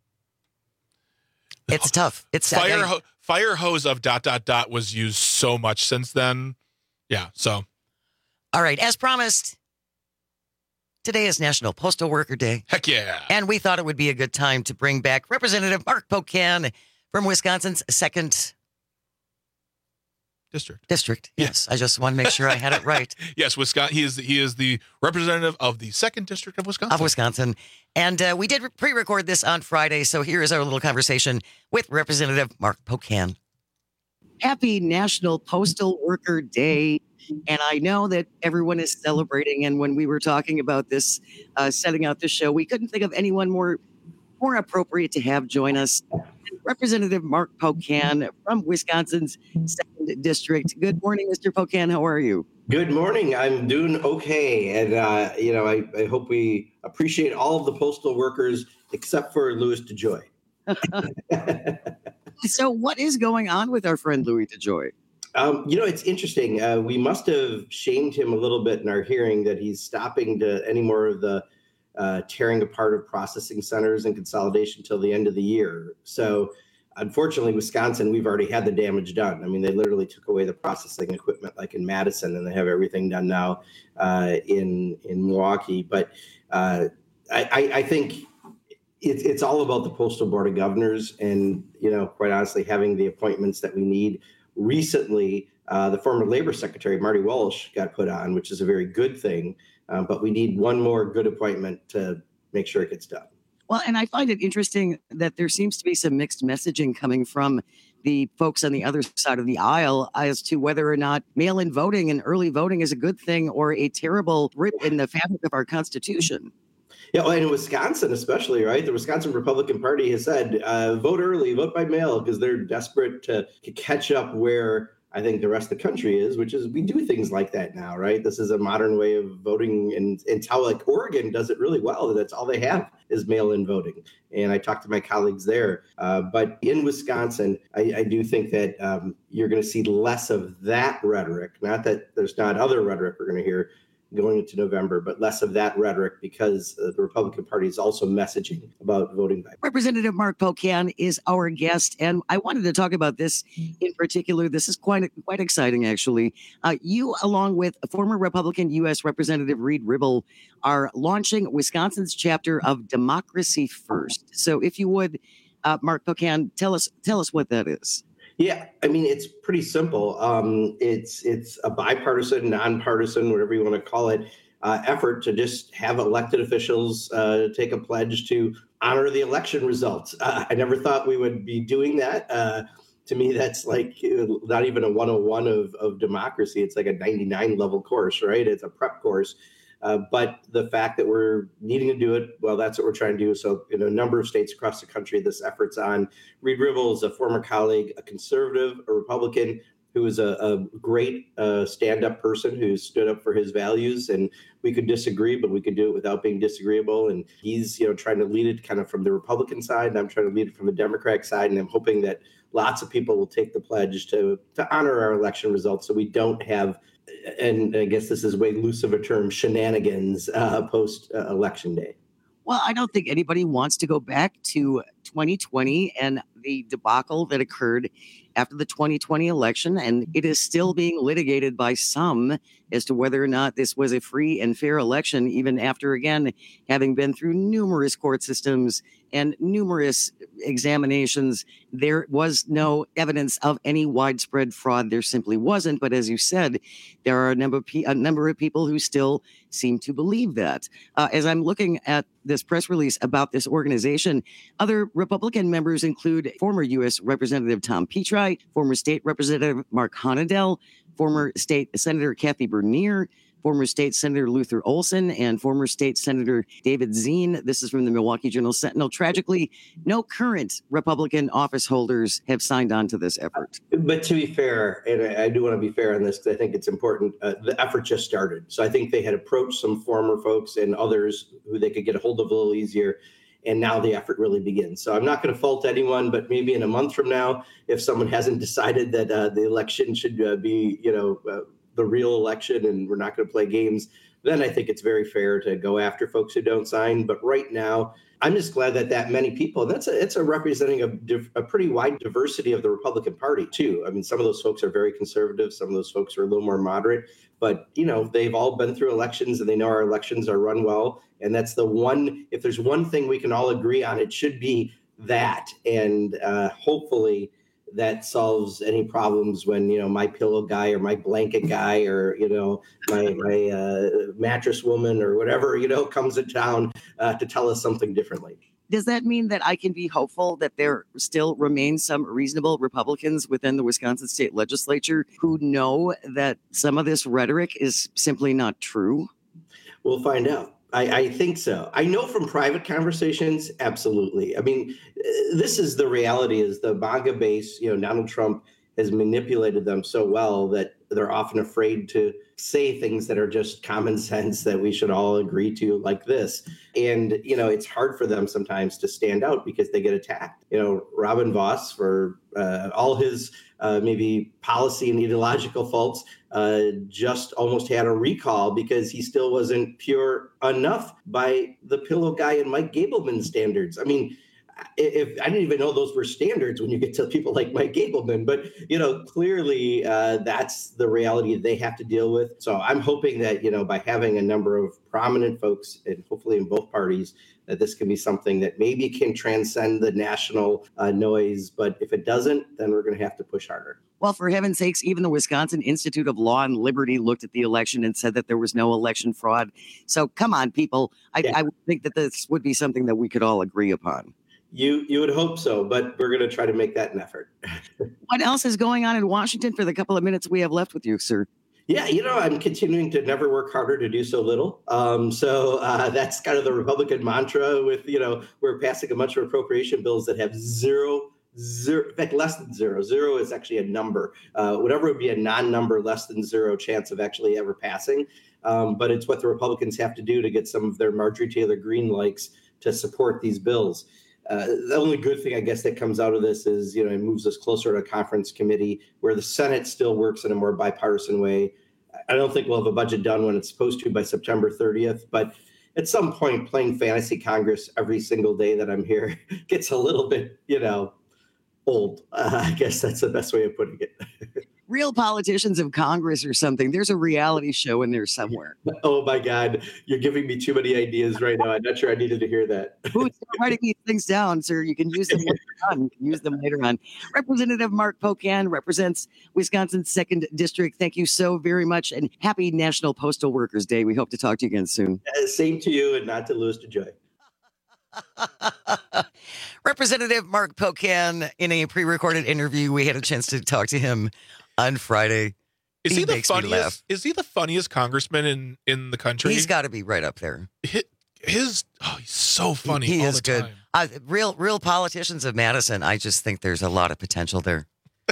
It's tough. It's fire, ho- fire hose of dot, dot, dot was used so much since then. Yeah. So. All right. As promised, today is National Postal Worker Day. Heck yeah. And we thought it would be a good time to bring back Representative Mark Pocan from Wisconsin's second district. District. Yes. I just want to make sure I had it right. Yes. Wisconsin. He is, he is the representative of the second district of Wisconsin. Of Wisconsin. And uh, we did pre-record this on Friday. So here is our little conversation with Representative Mark Pocan. Happy National Postal Worker Day. And I know that everyone is celebrating. And when we were talking about this, uh, setting out the show, we couldn't think of anyone more, more appropriate to have join us. Representative Mark Pocan from Wisconsin's second district. Good morning, Mister Pocan. How are you? Good morning. I'm doing okay. And, uh, you know, I, I hope we appreciate all of the postal workers except for Louis DeJoy. So what is going on with our friend Louis DeJoy? Um, you know, it's interesting. Uh, we must have shamed him a little bit in our hearing that he's stopping to any more of the uh, tearing apart of processing centers and consolidation till the end of the year. So unfortunately, Wisconsin, we've already had the damage done. I mean, they literally took away the processing equipment like in Madison, and they have everything done now uh, in in Milwaukee. But uh, I, I think it's it's all about the Postal Board of Governors and, you know, quite honestly, having the appointments that we need. Recently, uh, the former Labor Secretary, Marty Walsh, got put on, which is a very good thing. Uh, but we need one more good appointment to make sure it gets done. Well, and I find it interesting that there seems to be some mixed messaging coming from the folks on the other side of the aisle as to whether or not mail-in voting and early voting is a good thing or a terrible rip in the fabric of our Constitution. Yeah, well, and in Wisconsin especially, right? The Wisconsin Republican Party has said, uh, vote early, vote by mail, because they're desperate to, to catch up where I think the rest of the country is, which is we do things like that now, right? This is a modern way of voting, and it's how like Oregon does it really well. That's all they have is mail-in voting. And I talked to my colleagues there. Uh, but in Wisconsin, I, I do think that um, you're going to see less of that rhetoric. Not that there's not other rhetoric we're going to hear going into November, but less of that rhetoric because uh, the Republican Party is also messaging about voting by. Representative Mark Pocan is our guest, and I wanted to talk about this in particular. This is quite quite exciting, actually. Uh, you, along with former Republican U S Representative Reed Ribble, are launching Wisconsin's chapter of Democracy First. So, if you would, uh, Mark Pocan, tell us tell us what that is. Yeah, I mean, it's pretty simple. Um, it's it's a bipartisan, nonpartisan, whatever you want to call it, uh, effort to just have elected officials uh, take a pledge to honor the election results. Uh, I never thought we would be doing that. Uh, to me, that's like not even a one oh one of, of democracy. It's like a ninety-nine level course, right? It's a prep course. Uh, but the fact that we're needing to do it, well, that's what we're trying to do. So in a number of states across the country, this effort's on. Reed Ribble is a former colleague, a conservative, a Republican, who is a, a great uh, stand-up person who stood up for his values. And we could disagree, but we could do it without being disagreeable. And he's, you know, trying to lead it kind of from the Republican side, and I'm trying to lead it from the Democratic side. And I'm hoping that lots of people will take the pledge to to honor our election results so we don't have, and I guess this is way loose of a term, shenanigans uh, post-election day. Well, I don't think anybody wants to go back to twenty twenty and the debacle that occurred after the twenty twenty election, and it is still being litigated by some as to whether or not this was a free and fair election, even after, again, having been through numerous court systems and numerous examinations. There was no evidence of any widespread fraud. There simply wasn't. But as you said, there are a number of, pe- a number of people who still seem to believe that. Uh, as I'm looking at this press release about this organization, other Republican members include former U S Representative Tom Petri, former State Representative Mark Honadell, former State Senator Kathy Bernier, former State Senator Luther Olson, and former State Senator David Zine. This is from the Milwaukee Journal Sentinel. Tragically, no current Republican office holders have signed on to this effort. But to be fair, and I do want to be fair on this because I think it's important, uh, the effort just started. So I think they had approached some former folks and others who they could get a hold of a little easier. And now the effort really begins. So I'm not going to fault anyone, but maybe in a month from now, if someone hasn't decided that uh, the election should uh, be, you know, uh, the real election and we're not going to play games, then I think it's very fair to go after folks who don't sign. But right now, I'm just glad that that many people, and that's a, it's a representing a, div, a pretty wide diversity of the Republican Party, too. I mean, some of those folks are very conservative. Some of those folks are a little more moderate. But, you know, they've all been through elections and they know our elections are run well. And that's the one, if there's one thing we can all agree on, it should be that. And uh, hopefully that solves any problems when, you know, my pillow guy or my blanket guy or, you know, my, my uh, mattress woman or whatever, you know, comes to town uh, to tell us something differently. Does that mean that I can be hopeful that there still remain some reasonable Republicans within the Wisconsin state legislature who know that some of this rhetoric is simply not true? We'll find out. I, I think so. I know from private conversations, absolutely. I mean, this is the reality is the MAGA base, you know, Donald Trump has manipulated them so well that they're often afraid to say things that are just common sense that we should all agree to, like this. And, you know, it's hard for them sometimes to stand out because they get attacked. You know, Robin Vos, for uh, all his uh, maybe policy and ideological faults, uh, just almost had a recall because he still wasn't pure enough by the pillow guy and Mike Gableman standards. I mean, if I didn't even know those were standards when you get to people like Mike Gableman, but, you know, clearly uh, that's the reality they have to deal with. So I'm hoping that, you know, by having a number of prominent folks and hopefully in both parties, that this can be something that maybe can transcend the national uh, noise. But if it doesn't, then we're going to have to push harder. Well, for heaven's sakes, even the Wisconsin Institute of Law and Liberty looked at the election and said that there was no election fraud. So come on, people. I, Yeah. I would think that this would be something that we could all agree upon. You you would hope so, but we're going to try to make that an effort. What else is going on in Washington for the couple of minutes we have left with you, sir? Yeah, you know, I'm continuing to never work harder to do so little. Um, so uh, that's kind of the Republican mantra with, you know, we're passing a bunch of appropriation bills that have zero, zero, in fact, less than zero. Zero is actually a number. Uh, whatever would be a non-number, less than zero chance of actually ever passing. Um, but it's what the Republicans have to do to get some of their Marjorie Taylor Greene likes to support these bills. Uh, the only good thing, I guess, that comes out of this is, you know, it moves us closer to a conference committee where the Senate still works in a more bipartisan way. I don't think we'll have a budget done when it's supposed to by September thirtieth, but at some point, playing fantasy Congress every single day that I'm here gets a little bit, you know, old. Uh, I guess that's the best way of putting it. Real Politicians of Congress or something. There's a reality show in there somewhere. Oh, my God. You're giving me too many ideas right now. I'm not sure I needed to hear that. Who's writing these things down, sir? You can use them later on. You can use them later on. Representative Mark Pocan represents Wisconsin's second District. Thank you so very much, and happy National Postal Workers Day. We hope to talk to you again soon. Uh, same to you, and not to lose to joy. Representative Mark Pocan, in a pre-recorded interview, we had a chance to talk to him on Friday. Is he, he the makes me laugh. funniest? Is he the funniest congressman in, in the country? He's got to be right up there. His, his oh, he's so funny. He all is the good. time. Uh, real, real politicians of Madison. I just think there's a lot of potential there.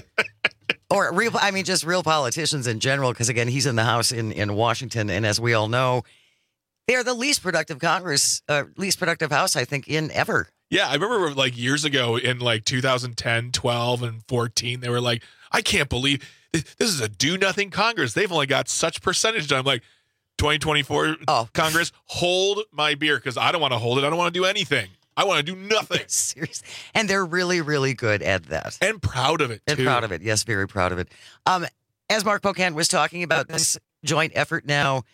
Or real, I mean, just real politicians in general. Because again, he's in the House in, in Washington, and as we all know, they're the least productive Congress, uh, least productive House, I think, in ever. Yeah, I remember like years ago in like two thousand ten, twelve, and fourteen, they were like, I can't believe this, this is a do-nothing Congress. They've only got such percentage done. I'm like, twenty twenty-four oh. Congress, hold my beer because I don't want to hold it. I don't want to do anything. I want to do nothing. Seriously. And they're really, really good at that. And proud of it, too. And proud of it. Yes, very proud of it. Um, as Mark Pocan was talking about this joint effort now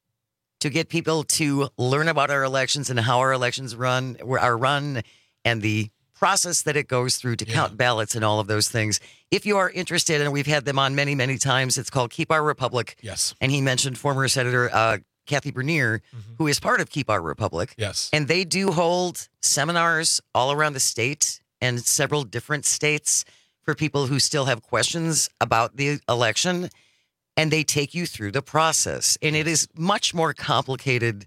to get people to learn about our elections and how our elections run, are run, and the process that it goes through to yeah. count ballots and all of those things. If you are interested, and we've had them on many, many times, it's called Keep Our Republic. Yes. And he mentioned former Senator uh, Kathy Bernier, mm-hmm. who is part of Keep Our Republic. Yes. And they do hold seminars all around the state and several different states for people who still have questions about the election. And they take you through the process. And it is much more complicated.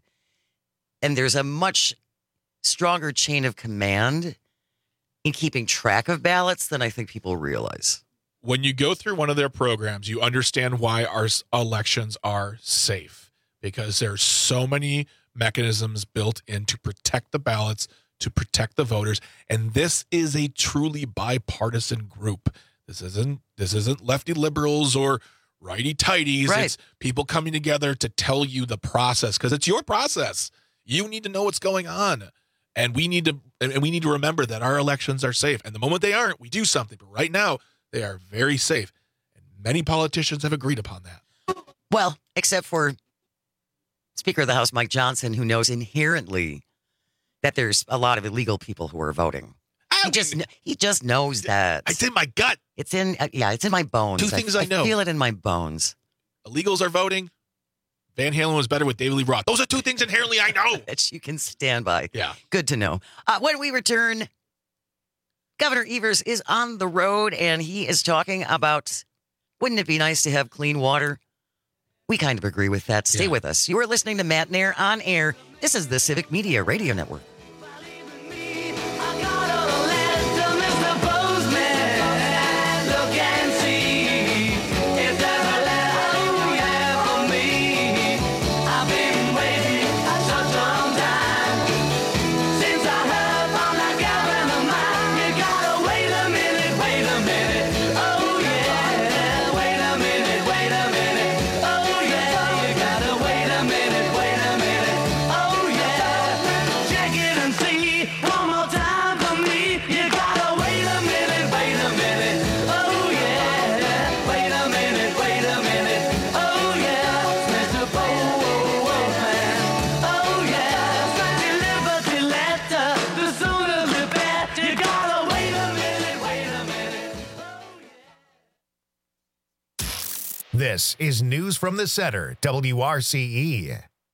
And there's a much stronger chain of command in keeping track of ballots than I think people realize. When you go through one of their programs, you understand why our elections are safe, because there's so many mechanisms built in to protect the ballots, to protect the voters. And this is a truly bipartisan group. This isn't, this isn't lefty liberals or righty tighties. Right. It's people coming together to tell you the process, because it's your process. You need to know what's going on. And we need to and we need to remember that our elections are safe. And the moment they aren't, we do something. But right now, they are very safe. And many politicians have agreed upon that. Well, except for Speaker of the House Mike Johnson, who knows inherently that there's a lot of illegal people who are voting. He just he just knows that. It's in my gut. It's in uh, yeah, it's in my bones. Two things I, I know. I feel it in my bones. Illegals are voting. Van Halen was better with David Lee Roth. Those are two things inherently I know. That you can stand by. Yeah. Good to know. Uh, when we return, Governor Evers is on the road, and he is talking about, wouldn't it be nice to have clean water? We kind of agree with that. Stay yeah. with us. You are listening to Matt Nair on air. This is the Civic Media Radio Network. Check it This is News from the Center, W R C E.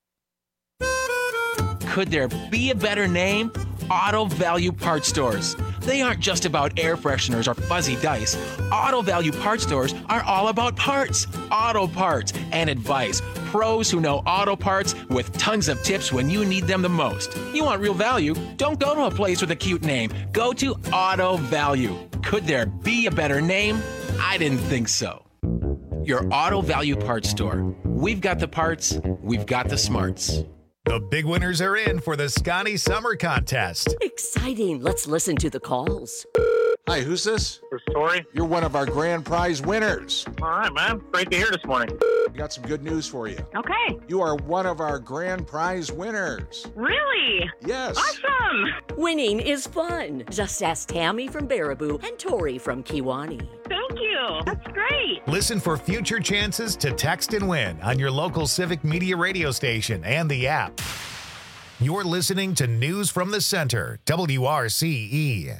Could there be a better name? Auto Value Parts Stores. They aren't just about air fresheners or fuzzy dice. Auto Value Parts Stores are all about parts, auto parts, and advice. Pros who know auto parts with tons of tips when you need them the most. You want real value? Don't go to a place with a cute name. Go to Auto Value. Could there be a better name? I didn't think so. Your Auto Value Parts Store. We've got the parts, we've got the smarts. The big winners are in for the Scotty Summer Contest. Exciting. Let's listen to the calls. Hi, who's this? This is Tori. You're one of our grand prize winners. All right, man. Great to hear this morning. We got some good news for you. Okay. You are one of our grand prize winners. Really? Yes. Awesome. Winning is fun. Just ask Tammy from Baraboo and Tori from Kiwani. Thank you. That's great. Listen for future chances to text and win on your local Civic Media radio station and the app. You're listening to News from the Center, W R C E.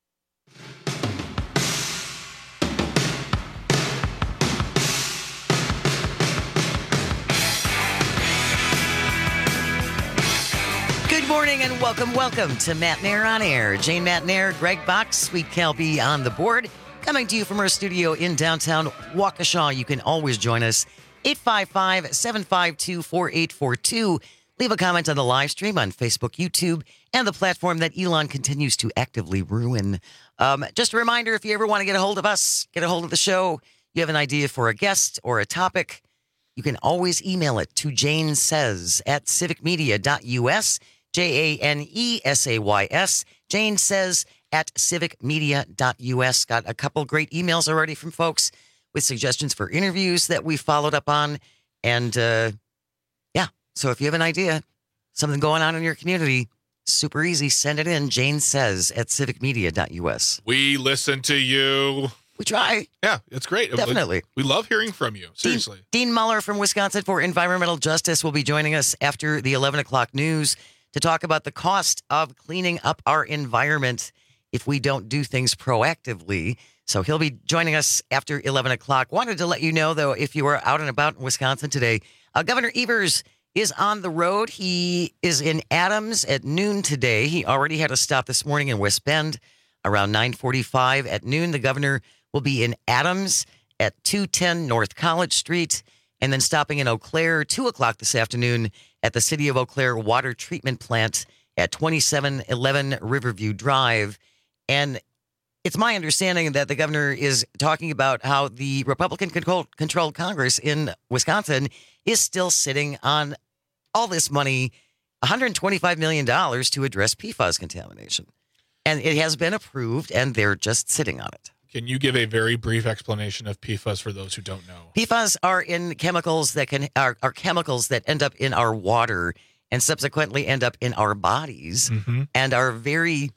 Good morning and welcome, welcome to Matt Nair on Air. Jane Matt Nair, Greg Box, Sweet Kelby on the board. Coming to you from our studio in downtown Waukesha. You can always join us, eight five five, seven five two, four eight four two. Leave a comment on the live stream on Facebook, YouTube, and the platform that Elon continues to actively ruin. Um, just a reminder, if you ever want to get a hold of us, get a hold of the show, you have an idea for a guest or a topic, you can always email it to Jane Says at civic media dot U S, J A N E S A Y S, Jane Says at civic media dot U S. Got a couple great emails already from folks with suggestions for interviews that we followed up on. And uh, yeah, so if you have an idea, something going on in your community, super easy, send it in. Jane Says at civic media dot U S. We listen to you. We try. Yeah, it's great. Definitely. We love hearing from you. Seriously. Dean, Dean Muller from Wisconsin for Environmental Justice will be joining us after the eleven o'clock news to talk about the cost of cleaning up our environment if we don't do things proactively. So he'll be joining us after eleven o'clock. Wanted to let you know, though, if you were out and about in Wisconsin today, uh, Governor Evers is on the road. He is in Adams at noon today. He already had a stop this morning in West Bend around nine forty-five at noon. The governor will be in Adams at two ten North College Street, and then stopping in Eau Claire, two o'clock this afternoon at the City of Eau Claire Water Treatment Plant at twenty-seven eleven Riverview Drive. And it's my understanding that the governor is talking about how the Republican-controlled Congress in Wisconsin is still sitting on all this money, one hundred twenty-five million dollars, to address P FAS contamination. And it has been approved, and they're just sitting on it. Can you give a very brief explanation of P FAS for those who don't know? P FAS are in chemicals that can are, are chemicals that end up in our water and subsequently end up in our bodies mm-hmm. and are very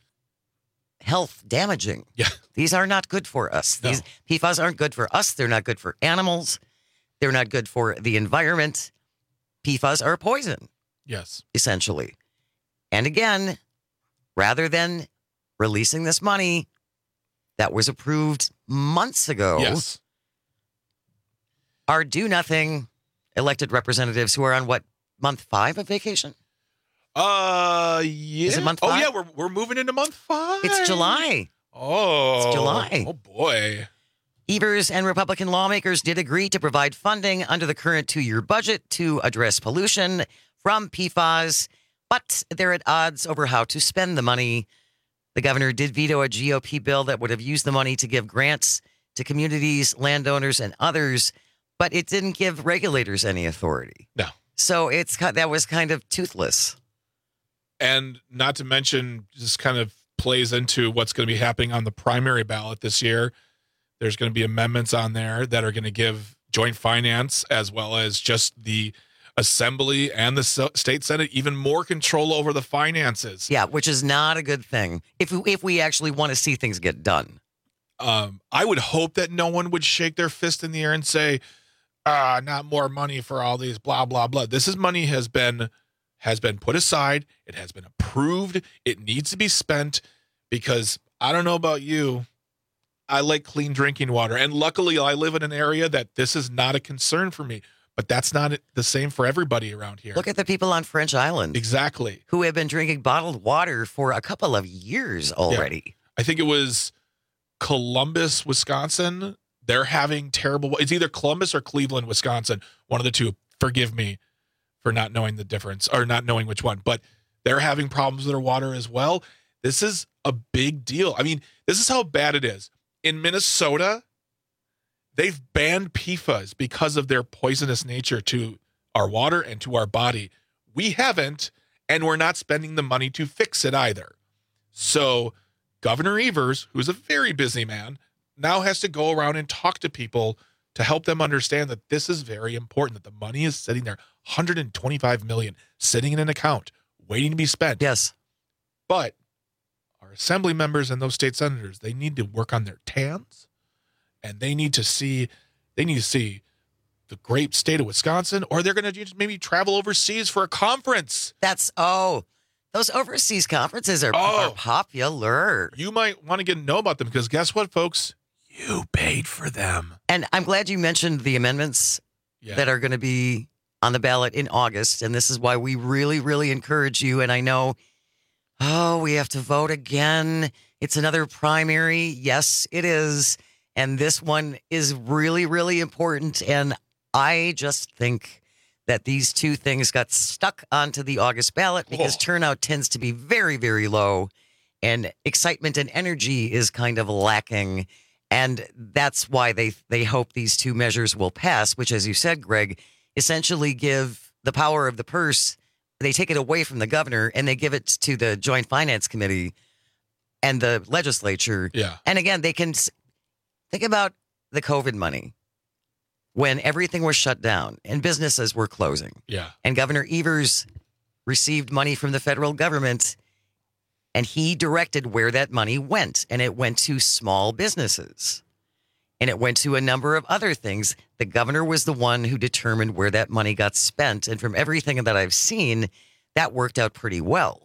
health damaging. Yeah. These are not good for us. No. These P FAS aren't good for us. They're not good for animals. They're not good for the environment. P FAS are poison. Yes. Essentially. And again, rather than releasing this money that was approved months ago, yes, our do-nothing elected representatives who are on, what, month five of vacation? Uh, yeah. Is it month Oh, five? yeah, we're, we're moving into month five. It's July. Oh. It's July. Oh, boy. Evers and Republican lawmakers did agree to provide funding under the current two-year budget to address pollution from P FAS, but they're at odds over how to spend the money. The governor did veto a G O P bill that would have used the money to give grants to communities, landowners, and others, but it didn't give regulators any authority. No. So it's that was kind of toothless. And not to mention, just kind of plays into what's going to be happening on the primary ballot this year. There's going to be amendments on there that are going to give joint finance as well as just the Assembly and the state Senate even more control over the finances. Yeah, which is not a good thing if we, if we actually want to see things get done. Um, I would hope that no one would shake their fist in the air and say, ah, not more money for all these blah, blah, blah. This is money has been has been put aside. It has been approved. It needs to be spent because I don't know about you. I like clean drinking water. And luckily, I live in an area that this is not a concern for me. But that's not the same for everybody around here. Look at the people on French Island. Exactly. Who have been drinking bottled water for a couple of years already. Yeah. I think it was Columbus, Wisconsin. They're having terrible. It's either Columbus or Cleveland, Wisconsin. One of the two. Forgive me for not knowing the difference or not knowing which one. But they're having problems with their water as well. This is a big deal. I mean, this is how bad it is. In Minnesota, they've banned P F A S because of their poisonous nature to our water and to our body. We haven't, and we're not spending the money to fix it either. So Governor Evers, who's a very busy man, now has to go around and talk to people to help them understand that this is very important, that the money is sitting there, one hundred twenty-five million dollars sitting in an account, waiting to be spent. Yes. But our assembly members and those state senators, they need to work on their T A Ns. And they need to see, they need to see the great state of Wisconsin, or they're going to just maybe travel overseas for a conference. That's, oh, those overseas conferences are, oh, are popular. You might want to get to know about them because guess what, folks? You paid for them. And I'm glad you mentioned the amendments yeah. that are going to be on the ballot in August. And this is why we really, really encourage you. And I know, oh, we have to vote again. It's another primary. Yes, it is. And this one is really, really important. And I just think that these two things got stuck onto the August ballot because oh. turnout tends to be very, very low. And excitement and energy is kind of lacking. And that's why they, they hope these two measures will pass, which, as you said, Greg, essentially give the power of the purse. They take it away from the governor and they give it to the Joint Finance Committee and the legislature. Yeah. And again, they can... Think about the COVID money when everything was shut down and businesses were closing. Yeah. And Governor Evers received money from the federal government and he directed where that money went. And it went to small businesses and it went to a number of other things. The governor was the one who determined where that money got spent. And from everything that I've seen, that worked out pretty well,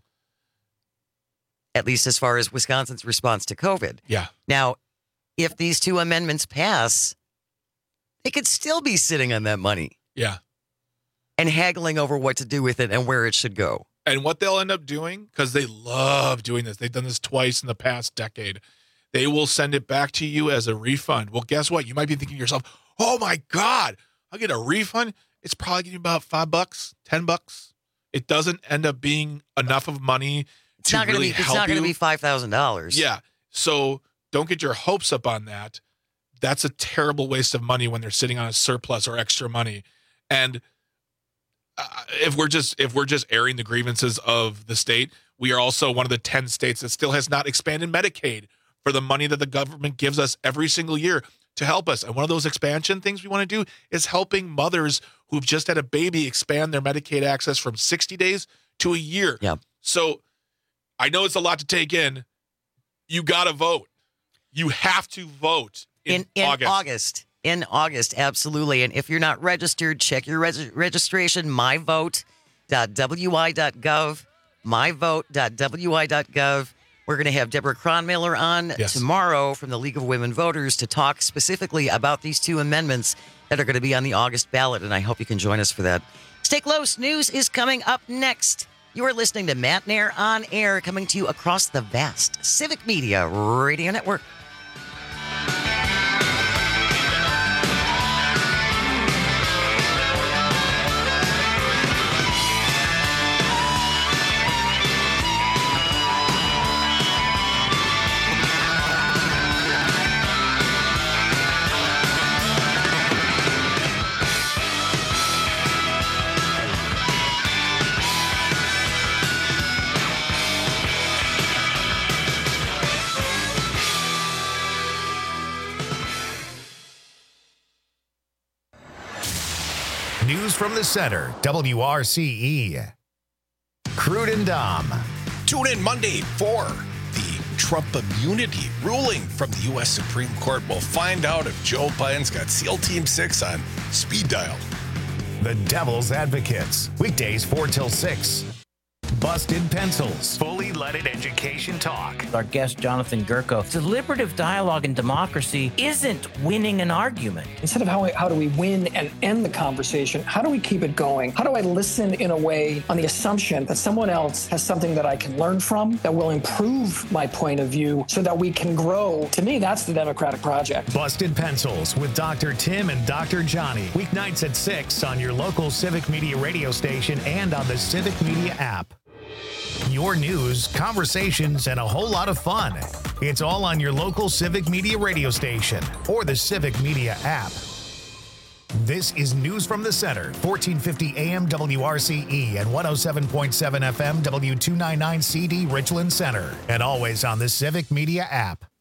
at least as far as Wisconsin's response to COVID. Yeah. Now, if these two amendments pass, they could still be sitting on that money. Yeah. And haggling over what to do with it and where it should go. And what they'll end up doing, because they love doing this, they've done this twice in the past decade, they will send it back to you as a refund. Well, guess what? You might be thinking to yourself, oh my God, I'll get a refund. It's probably getting about five bucks, ten bucks. It doesn't end up being enough of money it's to not gonna really be, help It's not going to you. be five thousand dollars. Yeah. So don't get your hopes up on that. That's a terrible waste of money when they're sitting on a surplus or extra money. And uh, if we're just if we're just airing the grievances of the state, we are also one of the ten states that still has not expanded Medicaid for the money that the government gives us every single year to help us. And one of those expansion things we want to do is helping mothers who've just had a baby expand their Medicaid access from sixty days to a year. Yeah. So I know it's a lot to take in. You got to vote. You have to vote in, in, in August. August. In August, absolutely. And if you're not registered, check your reg- registration, my vote dot w i dot gov, my vote dot w i dot gov. We're going to have Deborah Cronmiller on yes. tomorrow from the League of Women Voters to talk specifically about these two amendments that are going to be on the August ballot, and I hope you can join us for that. Stay close. News is coming up next. You are listening to Matt Nair on Air, coming to you across the vast Civic Media Radio Network. News from the center, W R C E. Crude and Dom. Tune in Monday for the Trump immunity ruling from the U S Supreme Court. We'll find out if Joe Biden's got SEAL Team six on speed dial. The Devil's Advocates. Weekdays four till six. Busted Pencils, fully leaded education talk. Our guest, Jonathan Gurko. Deliberative dialogue and democracy isn't winning an argument. Instead of how, how do we win and end the conversation, how do we keep it going? How do I listen in a way on the assumption that someone else has something that I can learn from, that will improve my point of view so that we can grow? To me, that's the democratic project. Busted Pencils with Doctor Tim and Doctor Johnny. Weeknights at six on your local Civic Media radio station and on the Civic Media app. Your news, conversations, and a whole lot of fun. It's all on your local Civic Media radio station or the Civic Media app. This is News from the Center, fourteen fifty A M W R C E and one oh seven point seven F M W two ninety-nine C D Richland Center, and always on the Civic Media app.